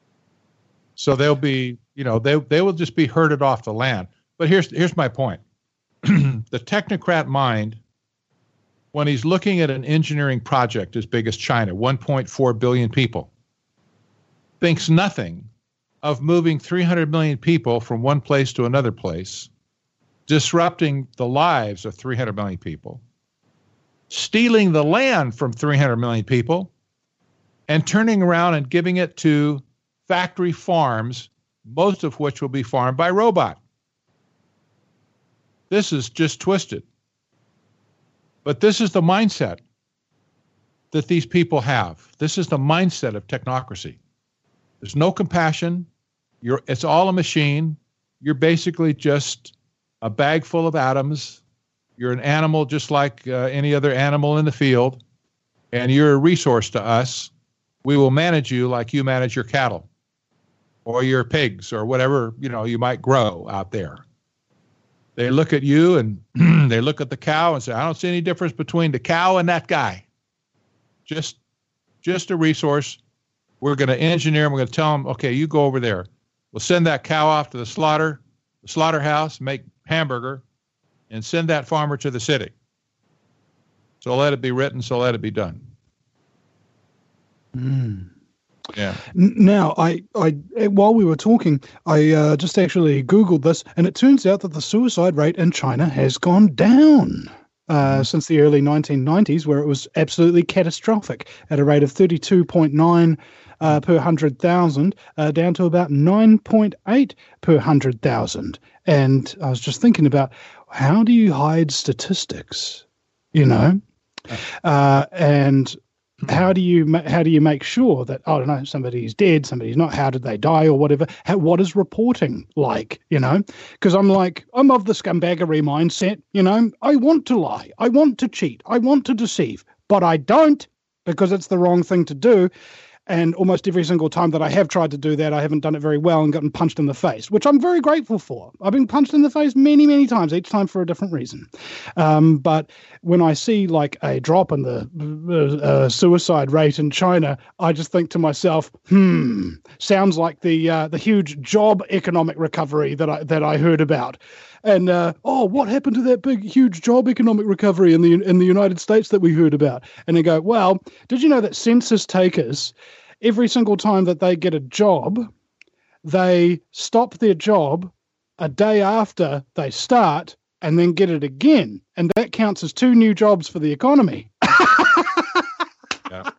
So they'll be, you know, they they will just be herded off the land. But here's here's my point. The technocrat mind, when he's looking at an engineering project as big as China, one point four billion people, thinks nothing of moving three hundred million people from one place to another place, disrupting the lives of three hundred million people, stealing the land from three hundred million people, and turning around and giving it to factory farms, most of which will be farmed by robot. This is just twisted. But this is the mindset that these people have. This is the mindset of technocracy. There's no compassion. You're, it's all a machine. You're basically just a bag full of atoms. You're an animal just like uh, any other animal in the field, and you're a resource to us. We will manage you like you manage your cattle or your pigs or whatever, you know, you might grow out there. They look at you and they look at the cow and say, I don't see any difference between the cow and that guy. Just, just a resource. We're going to engineer them. We're going to tell them, okay, you go over there. We'll send that cow off to the slaughter, the slaughterhouse, make hamburger, and send that farmer to the city. So let it be written, so let it be done. Mm. Yeah. Now, I, I, while we were talking, I uh, just actually Googled this, and it turns out that the suicide rate in China has gone down uh, mm. since the early nineteen nineties, where it was absolutely catastrophic at a rate of thirty-two point nine uh, per one hundred thousand, uh, down to about nine point eight per one hundred thousand. And I was just thinking about, how do you hide statistics, you know? Uh, and how do you how do you make sure that, I don't know, somebody's dead, somebody's not, how did they die or whatever? How, what is reporting like, you know? Because I'm like, I'm of the scumbaggery mindset, you know? I want to lie. I want to cheat. I want to deceive. But I don't, because it's the wrong thing to do. And almost every single time that I have tried to do that, I haven't done it very well and gotten punched in the face, which I'm very grateful for. I've been punched in the face many, many times, each time for a different reason. Um, but when I see like a drop in the uh, suicide rate in China, I just think to myself, hmm, sounds like the uh, the huge job economic recovery that I that I heard about. And uh, oh, what happened to that big, huge job economic recovery in the in the United States that we heard about? And they go, well, did you know that census takers, every single time that they get a job, they stop their job a day after they start and then get it again, and that counts as two new jobs for the economy. Yeah.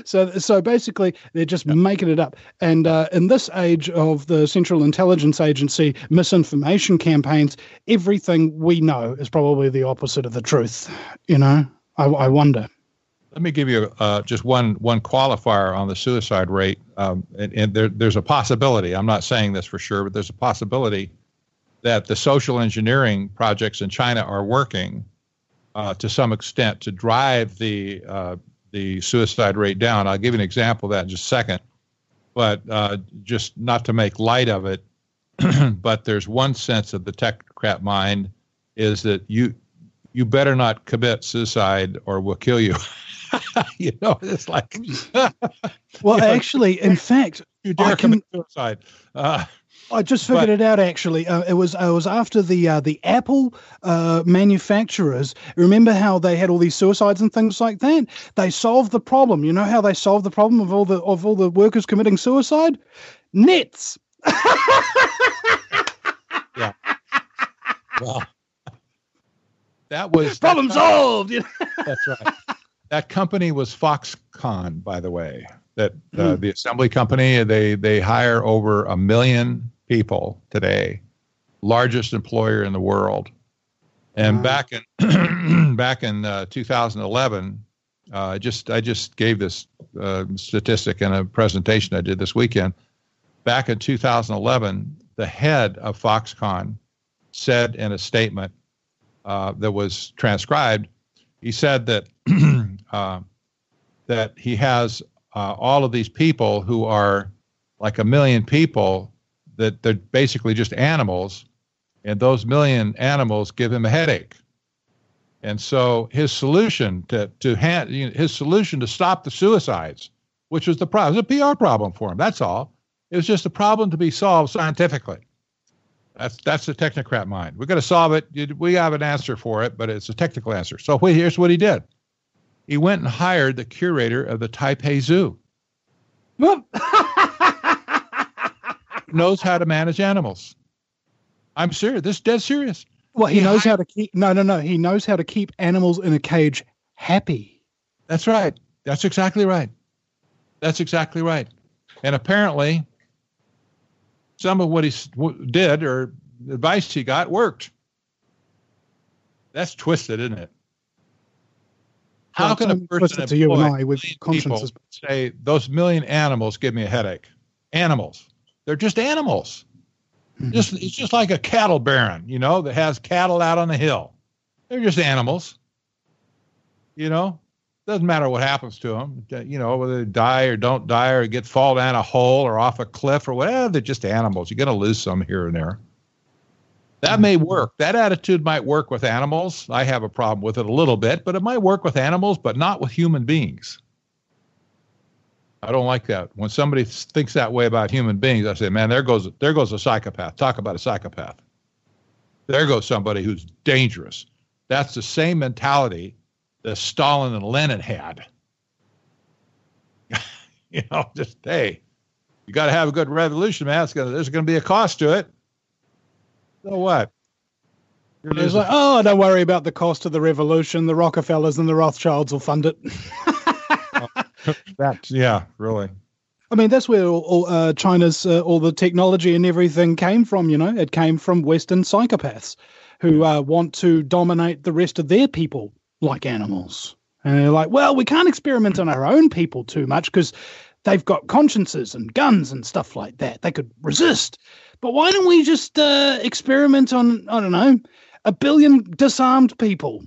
so, so basically, they're just yeah. making it up. And uh, in this age of the Central Intelligence Agency misinformation campaigns, everything we know is probably the opposite of the truth. You know, I, I wonder. Let me give you uh, just one one qualifier on the suicide rate, um, and, and there, there's a possibility. I'm not saying this for sure, but there's a possibility that the social engineering projects in China are working uh, to some extent to drive the uh, the suicide rate down. I'll give you an example of that in just a second, but uh, just not to make light of it. But there's one sense of the technocrat mind is that you you better not commit suicide or we'll kill you. You know, it's like. Well, actually, know, in fact, you dare I can, commit suicide. Uh, I just figured but, it out. Actually, uh, it was it was after the uh, the Apple uh, manufacturers. Remember how they had all these suicides and things like that? They solved the problem. You know how they solved the problem of all the of all the workers committing suicide? Nets. Yeah. Well, that was problem that, solved. You know? That's right. That company was Foxconn, by the way. That uh, mm. the assembly company, they they hire over a million people today, largest employer in the world. And wow. back in back in uh, two thousand eleven, uh, just I just gave this uh, statistic in a presentation I did this weekend. Back in two thousand eleven, the head of Foxconn said in a statement uh, that was transcribed, he said that uh, that he has uh, all of these people who are like a million people that they're basically just animals, and those million animals give him a headache. And so his solution to to hand, you know, his solution to stop the suicides, which was the problem, it was a P R problem for him. That's all. It was just a problem to be solved scientifically. That's that's the technocrat mind. We're going to solve it. We have an answer for it, but it's a technical answer. So here's what he did. He went and hired the curator of the Taipei Zoo. Knows how to manage animals. I'm serious. This is dead serious. Well, he, he knows hired, how to keep. No, no, no. He knows how to keep animals in a cage happy. That's right. That's exactly right. That's exactly right. And apparently, some of what he did or advice he got worked. That's twisted, isn't it? How well, can a person to you and I with consciences say those million animals give me a headache? Animals. They're just animals. Mm-hmm. Just it's just like a cattle baron, you know, that has cattle out on the hill. They're just animals. You know, doesn't matter what happens to them. You know, whether they die or don't die or get fall down a hole or off a cliff or whatever. They're just animals. You're going to lose some here and there. That may work. That attitude might work with animals. I have a problem with it a little bit, but it might work with animals, but not with human beings. I don't like that. When somebody thinks that way about human beings, I say, man, there goes there goes a psychopath. Talk about a psychopath. There goes somebody who's dangerous. That's the same mentality that Stalin and Lenin had. You know, just, hey, you got to have a good revolution, man. It's gonna, there's going to be a cost to it. So what? It's like, oh, don't worry about the cost of the revolution. The Rockefellers and the Rothschilds will fund it. That's, yeah, really. I mean, that's where all, all uh, China's, uh, all the technology and everything came from, you know. It came from Western psychopaths who uh, want to dominate the rest of their people like animals. And they're like, well, we can't experiment on our own people too much because they've got consciences and guns and stuff like that. They could resist. But why don't we just uh, experiment on, I don't know, a billion disarmed people?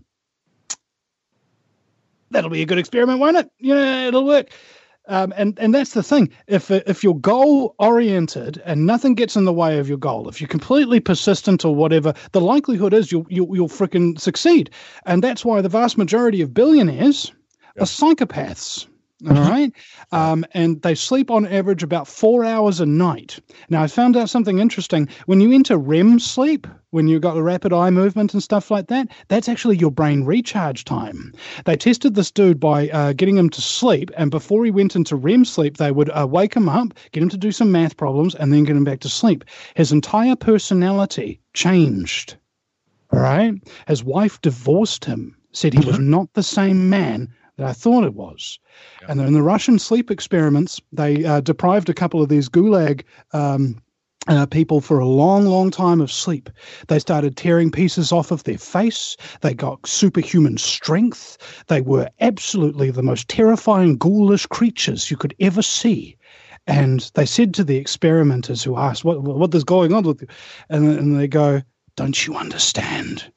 That'll be a good experiment, won't it? Yeah, it'll work. Um, and, and that's the thing. If if you're goal-oriented and nothing gets in the way of your goal, if you're completely persistent or whatever, the likelihood is you'll, you'll, you'll frickin' succeed. And that's why the vast majority of billionaires yep. are psychopaths. All right. Um, and they sleep on average about four hours a night. Now, I found out something interesting. When you enter R E M sleep, when you've got the rapid eye movement and stuff like that, that's actually your brain recharge time. They tested this dude by uh, getting him to sleep. And before he went into R E M sleep, they would uh, wake him up, get him to do some math problems, and then get him back to sleep. His entire personality changed. All right. His wife divorced him, said he was not the same man that I thought it was. Yeah. And in the Russian sleep experiments, they uh, deprived a couple of these gulag um, uh, people for a long, long time of sleep. They started tearing pieces off of their face. They got superhuman strength. They were absolutely the most terrifying, ghoulish creatures you could ever see. And they said to the experimenters who asked, what, what is going on with you? And, and they go, don't you understand?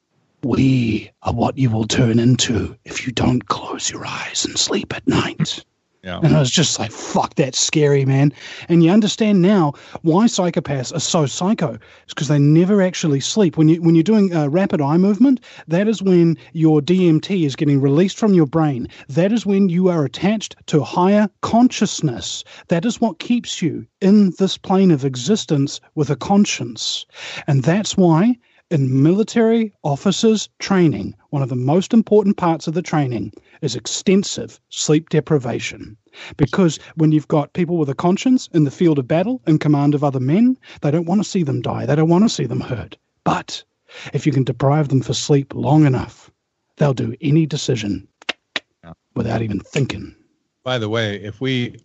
We are what you will turn into if you don't close your eyes and sleep at night. Yeah. And I was just like, fuck, that's scary, man. And you understand now why psychopaths are so psycho. It's because they never actually sleep. When, you, when you're doing uh, rapid eye movement, that is when your D M T is getting released from your brain. That is when you are attached to higher consciousness. That is what keeps you in this plane of existence with a conscience. And that's why in military officers' training, one of the most important parts of the training is extensive sleep deprivation. Because when you've got people with a conscience in the field of battle, in command of other men, they don't want to see them die. They don't want to see them hurt. But if you can deprive them for sleep long enough, they'll do any decision yeah. without even thinking. By the way, if we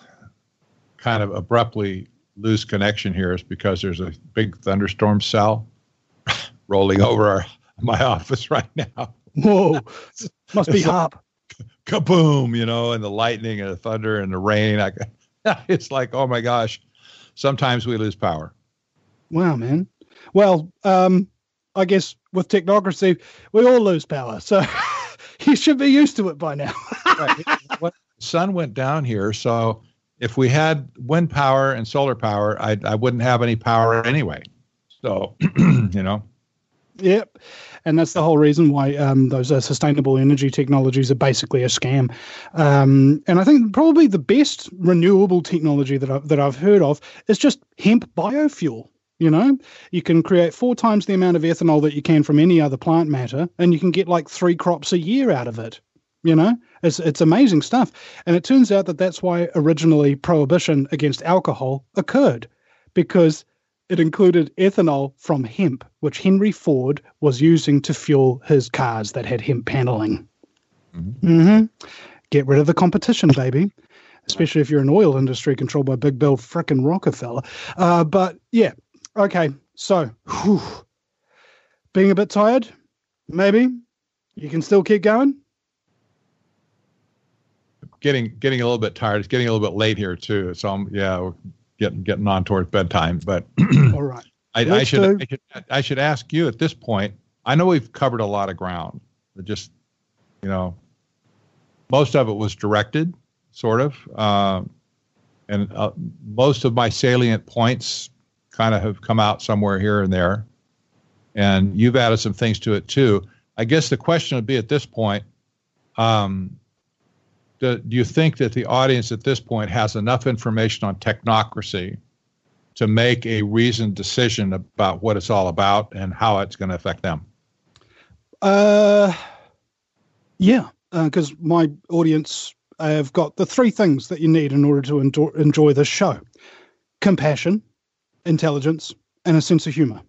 kind of abruptly lose connection here, it's because there's a big thunderstorm cell rolling over our, my office right now. Whoa, must be hop. Kaboom, you know, and the lightning and the thunder and the rain. I, it's like, oh my gosh, sometimes we lose power. Wow, man. Well, um, I guess with technocracy, we all lose power. So you should be used to it by now. Right. What, the sun went down here. So if we had wind power and solar power, I, I wouldn't have any power anyway. So, you know. Yep. And that's the whole reason why um, those uh, sustainable energy technologies are basically a scam. Um, and I think probably the best renewable technology that I've, that I've heard of is just hemp biofuel. You know, you can create four times the amount of ethanol that you can from any other plant matter, and you can get like three crops a year out of it. You know, it's it's amazing stuff. And it turns out that that's why originally prohibition against alcohol occurred, because it included ethanol from hemp, which Henry Ford was using to fuel his cars that had hemp paneling. Mm-hmm. Mm-hmm. Get rid of the competition, baby, especially if you're an oil industry controlled by Big Bill frickin' Rockefeller. Uh, but yeah, okay, so whew, being a bit tired, maybe you can still keep going. Getting getting a little bit tired. It's getting a little bit late here too. So I'm yeah. We're Getting getting on towards bedtime, but all right. I, I should I should I should ask you at this point. I know we've covered a lot of ground. But just you know, most of it was directed, sort of, uh, and uh, most of my salient points kind of have come out somewhere here and there. And you've added some things to it too. I guess the question would be at this point. Um, Do, do you think that the audience at this point has enough information on technocracy to make a reasoned decision about what it's all about and how it's going to affect them? Uh, yeah, because uh, my audience have got the three things that you need in order to enjoy, enjoy this show: compassion, intelligence, and a sense of humor.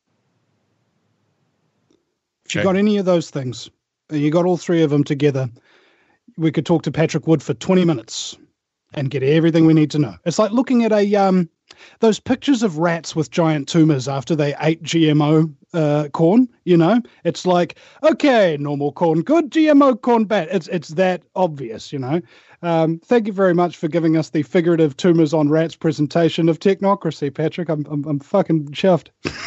If you got any of those things, and you got all three of them together, we could talk to Patrick Wood for twenty minutes and get everything we need to know. It's like looking at a um, those pictures of rats with giant tumors after they ate G M O uh, corn. You know, it's like, okay, normal corn good, G M O corn bad. It's it's that obvious. You know. Um, thank you very much for giving us the figurative tumors on rats presentation of technocracy, Patrick. I'm I'm, I'm fucking chuffed.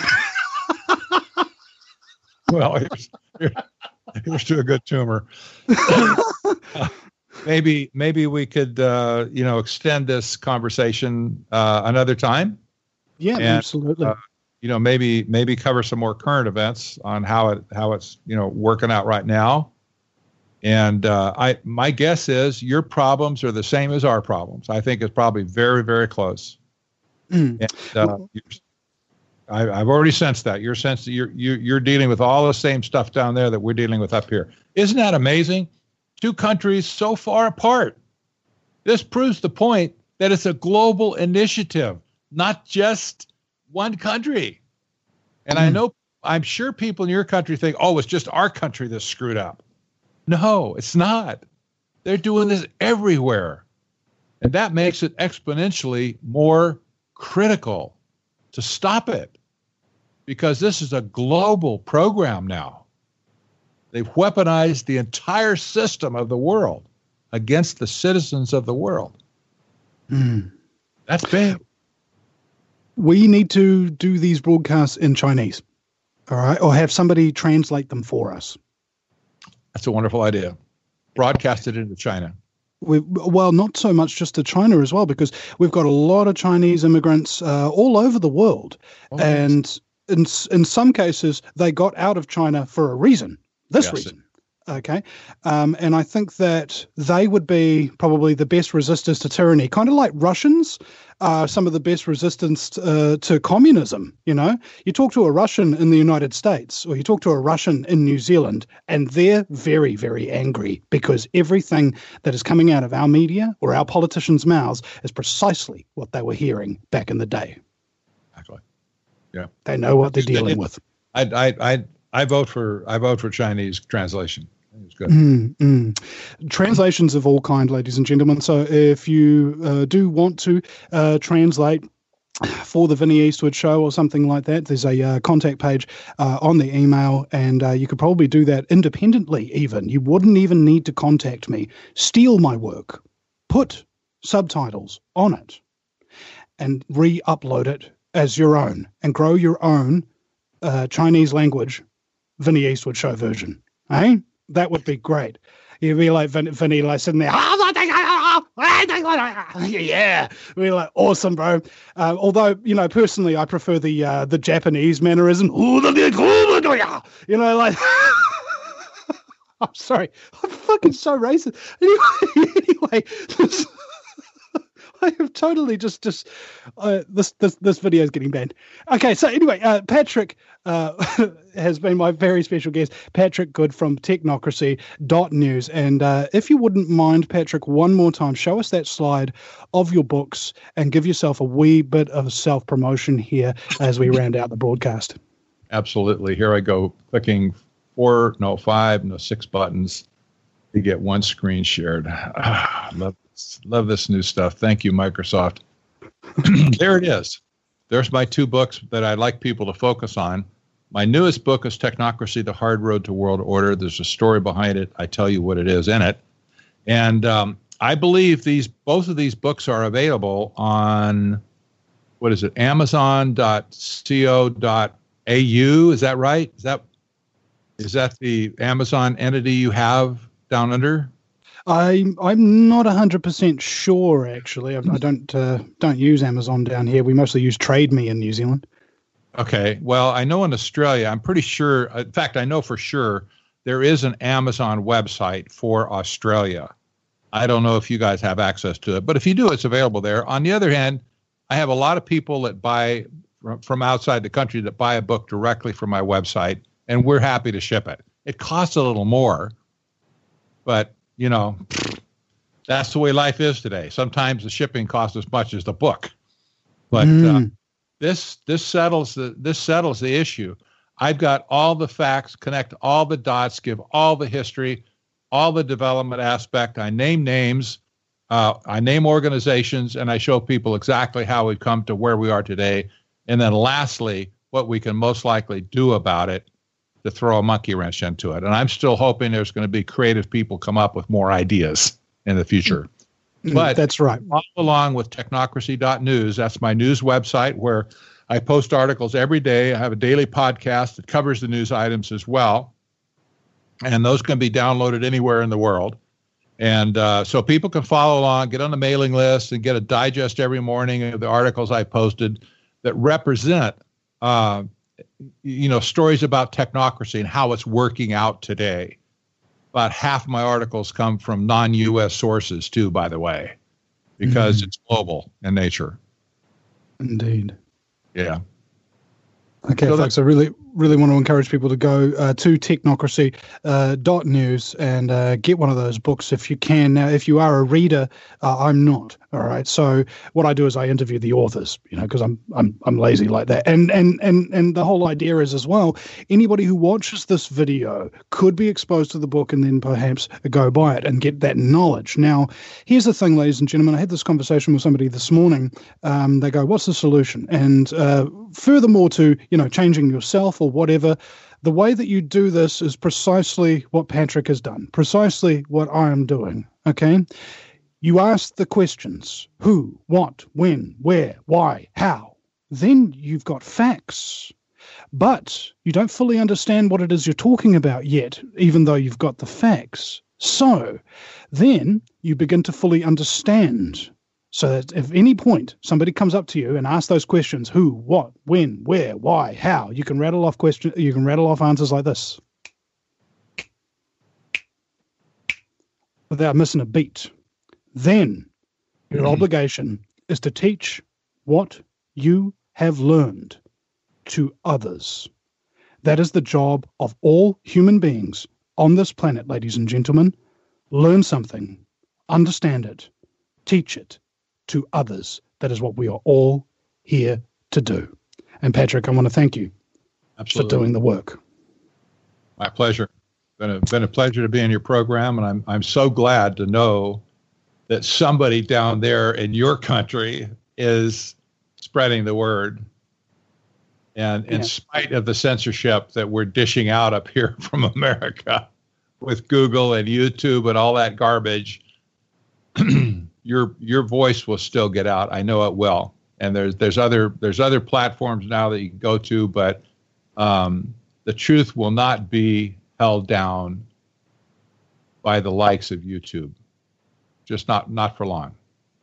Well, here's, here's, here's to a good tumor. uh, maybe maybe we could uh, you know extend this conversation uh, another time. Yeah, and, absolutely. Uh, you know, maybe maybe cover some more current events on how it how it's you know working out right now. And uh, I my guess is your problems are the same as our problems. I think it's probably very very close. Mm. And, uh, well, I, I've already sensed that. You're sensing you're you, you're dealing with all the same stuff down there that we're dealing with up here. Isn't that amazing? Two countries so far apart. This proves the point that it's a global initiative, not just one country. And mm. I know, I'm sure people in your country think, oh, it's just our country that's screwed up. No, it's not. They're doing this everywhere. And that makes it exponentially more critical to stop it, because this is a global program now. They've weaponized the entire system of the world against the citizens of the world. Mm. That's big. We need to do these broadcasts in Chinese, all right, or have somebody translate them for us. That's a wonderful idea. Broadcast it into China. We, well, not so much just to China as well, because we've got a lot of Chinese immigrants uh, all over the world. Oh, and in, in some cases, they got out of China for a reason, this yes. reason. Okay. Um, and I think that they would be probably the best resistors to tyranny, kind of like Russians are some of the best resistance uh, to communism. You know, you talk to a Russian in the United States, or you talk to a Russian in New Zealand, and they're very, very angry because everything that is coming out of our media or our politicians' mouths is precisely what they were hearing back in the day. Exactly. Yeah. They know what they're dealing with. I, I, I, I vote for, I vote for Chinese translation. It's good. Mm, mm. Translations of all kind, ladies and gentlemen. So if you uh, do want to uh, translate for the Vinnie Eastwood Show or something like that, there's a uh, contact page uh, on the email, and uh, you could probably do that independently even. You wouldn't even need to contact me. Steal my work. Put subtitles on it and re-upload it as your own and grow your own uh, Chinese language Vinnie Eastwood Show version. Eh? That would be great. You'd be like Vin- Vinny, like sitting there, yeah, we're like, awesome, bro. Uh, although, you know, personally, I prefer the uh, the Japanese mannerism. You know, like, I'm sorry, I'm fucking so racist. Anyway, anyway this, I have totally just just uh, this this this video is getting banned. Okay, so anyway, uh, Patrick uh, has been my very special guest, Patrick Good from technocracy dot news. And uh, if you wouldn't mind, Patrick, one more time, show us that slide of your books and give yourself a wee bit of self promotion here as we round out the broadcast. Absolutely. Here I go, clicking four, no five, no six buttons to get one screen shared. Ah, love. Love this new stuff. Thank you, Microsoft. There it is. There's my two books that I'd like people to focus on. My newest book is Technocracy, The Hard Road to World Order. There's a story behind it. I tell you what it is in it. And um, I believe these both of these books are available on, what is it, amazon dot co dot a u. Is that right? Is that is that the Amazon entity you have down under? I'm I'm not a hundred percent sure. Actually, I, I don't uh, don't use Amazon down here. We mostly use Trade Me in New Zealand. Okay, well, I know in Australia, I'm pretty sure. In fact, I know for sure there is an Amazon website for Australia. I don't know if you guys have access to it, but if you do, it's available there. On the other hand, I have a lot of people that buy from, from outside the country that buy a book directly from my website, and we're happy to ship it. It costs a little more, but you know, that's the way life is today. Sometimes the shipping costs as much as the book, but mm. uh, this this settles the this settles the issue. I've got all the facts, connect all the dots, give all the history, all the development aspect. I name names, uh, I name organizations, and I show people exactly how we've come to where we are today. And then lastly, what we can most likely do about it to throw a monkey wrench into it. And I'm still hoping there's going to be creative people come up with more ideas in the future. Mm, but that's right. Follow along with technocracy dot news. That's my news website where I post articles every day. I have a daily podcast that covers the news items as well. And those can be downloaded anywhere in the world. And uh, so people can follow along, get on the mailing list, and get a digest every morning of the articles I posted that represent uh, you know, stories about technocracy and how it's working out today. About half my articles come from non-U S sources too, by the way, because mm. it's global in nature. Indeed. Yeah. Okay, so folks, I really, really want to encourage people to go uh, to technocracy dot news uh, and uh, get one of those books if you can. Now, if you are a reader, uh, I'm not. All right. So what I do is I interview the authors, you know, because I'm I'm I'm lazy like that. And and and and the whole idea is as well, anybody who watches this video could be exposed to the book and then perhaps go buy it and get that knowledge. Now, here's the thing, ladies and gentlemen. I had this conversation with somebody this morning. Um, they go, "What's the solution?" And uh, furthermore, to you know, changing yourself or whatever. The way that you do this is precisely what Patrick has done, precisely what I am doing. Okay. You ask the questions: who, what, when, where, why, how. Then you've got facts. But you don't fully understand what it is you're talking about yet, even though you've got the facts. So then you begin to fully understand. So that if any point somebody comes up to you and asks those questions: who, what, when, where, why, how, you can rattle off question, you can rattle off answers like this without missing a beat. Then your mm-hmm. obligation is to teach what you have learned to others. That is the job of all human beings on this planet, ladies and gentlemen. Learn something, understand it, teach it to others. That is what we are all here to do. And Patrick, I want to thank you Absolutely. for doing the work. My pleasure. Been a, been a pleasure to be in your program, and I'm I'm so glad to know that somebody down there in your country is spreading the word. And in yeah. spite of the censorship that we're dishing out up here from America with Google and YouTube and all that garbage, your your voice will still get out. I know it will. And there's there's other there's other platforms now that you can go to, but um, the truth will not be held down by the likes of YouTube. Just not not for long.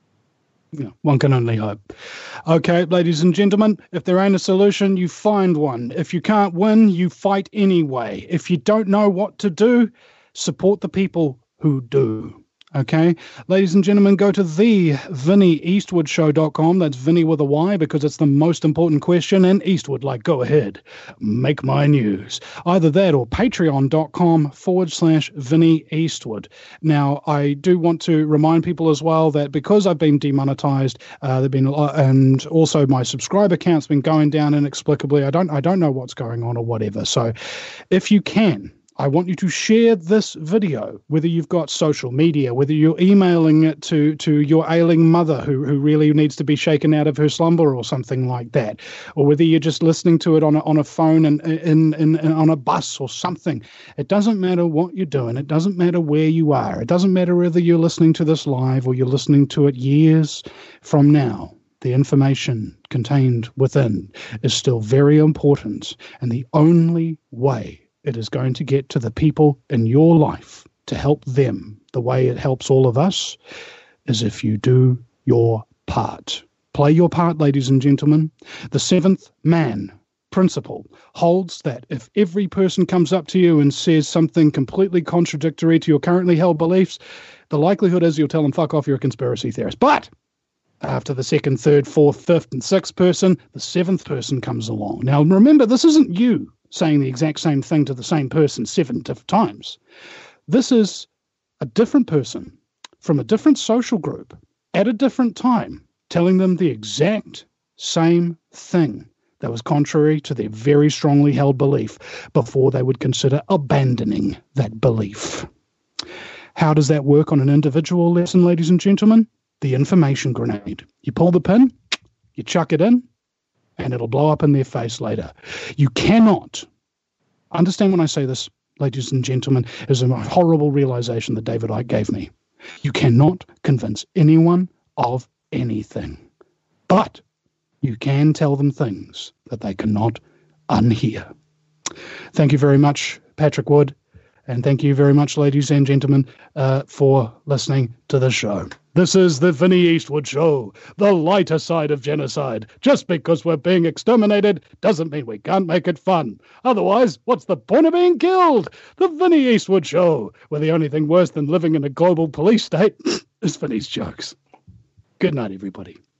Yeah, one can only hope. Okay, ladies and gentlemen, if there ain't a solution, you find one. If you can't win, you fight anyway. If you don't know what to do, support the people who do. Okay, ladies and gentlemen, go to the Vinny Eastwood Show dot com. That's Vinny with a Y because it's the most important question. And Eastwood, like, go ahead, make my news. Either that or patreon.com forward slash Vinny Eastwood. Now, I do want to remind people as well that because I've been demonetized, uh, there've been a lot, and also my subscriber count's been going down inexplicably. I don't, I don't know what's going on or whatever. So, if you can, I want you to share this video, whether you've got social media, whether you're emailing it to, to your ailing mother who, who really needs to be shaken out of her slumber or something like that, or whether you're just listening to it on a, on a phone and in, in, in, on a bus or something. It doesn't matter what you're doing. It doesn't matter where you are. It doesn't matter whether you're listening to this live or you're listening to it years from now. The information contained within is still very important, and the only way it is going to get to the people in your life to help them the way it helps all of us is if you do your part. Play your part, ladies and gentlemen. The seventh man principle holds that if every person comes up to you and says something completely contradictory to your currently held beliefs, the likelihood is you'll tell them, fuck off, you're a conspiracy theorist. But after the second, third, fourth, fifth, and sixth person, the seventh person comes along. Now, remember, this isn't you saying the exact same thing to the same person seven different times. This is a different person from a different social group at a different time telling them the exact same thing that was contrary to their very strongly held belief before they would consider abandoning that belief. How does that work on an individual lesson, ladies and gentlemen? The information grenade. You pull the pin, you chuck it in, and it'll blow up in their face later. You cannot, understand when I say this, ladies and gentlemen, is a horrible realization that David Icke gave me. You cannot convince anyone of anything, but you can tell them things that they cannot unhear. Thank you very much, Patrick Wood, and thank you very much, ladies and gentlemen, uh, for listening to the show. This is the Vinny Eastwood Show, the lighter side of genocide. Just because we're being exterminated doesn't mean we can't make it fun. Otherwise, what's the point of being killed? The Vinny Eastwood Show, where the only thing worse than living in a global police state is Vinny's jokes. Good night, everybody.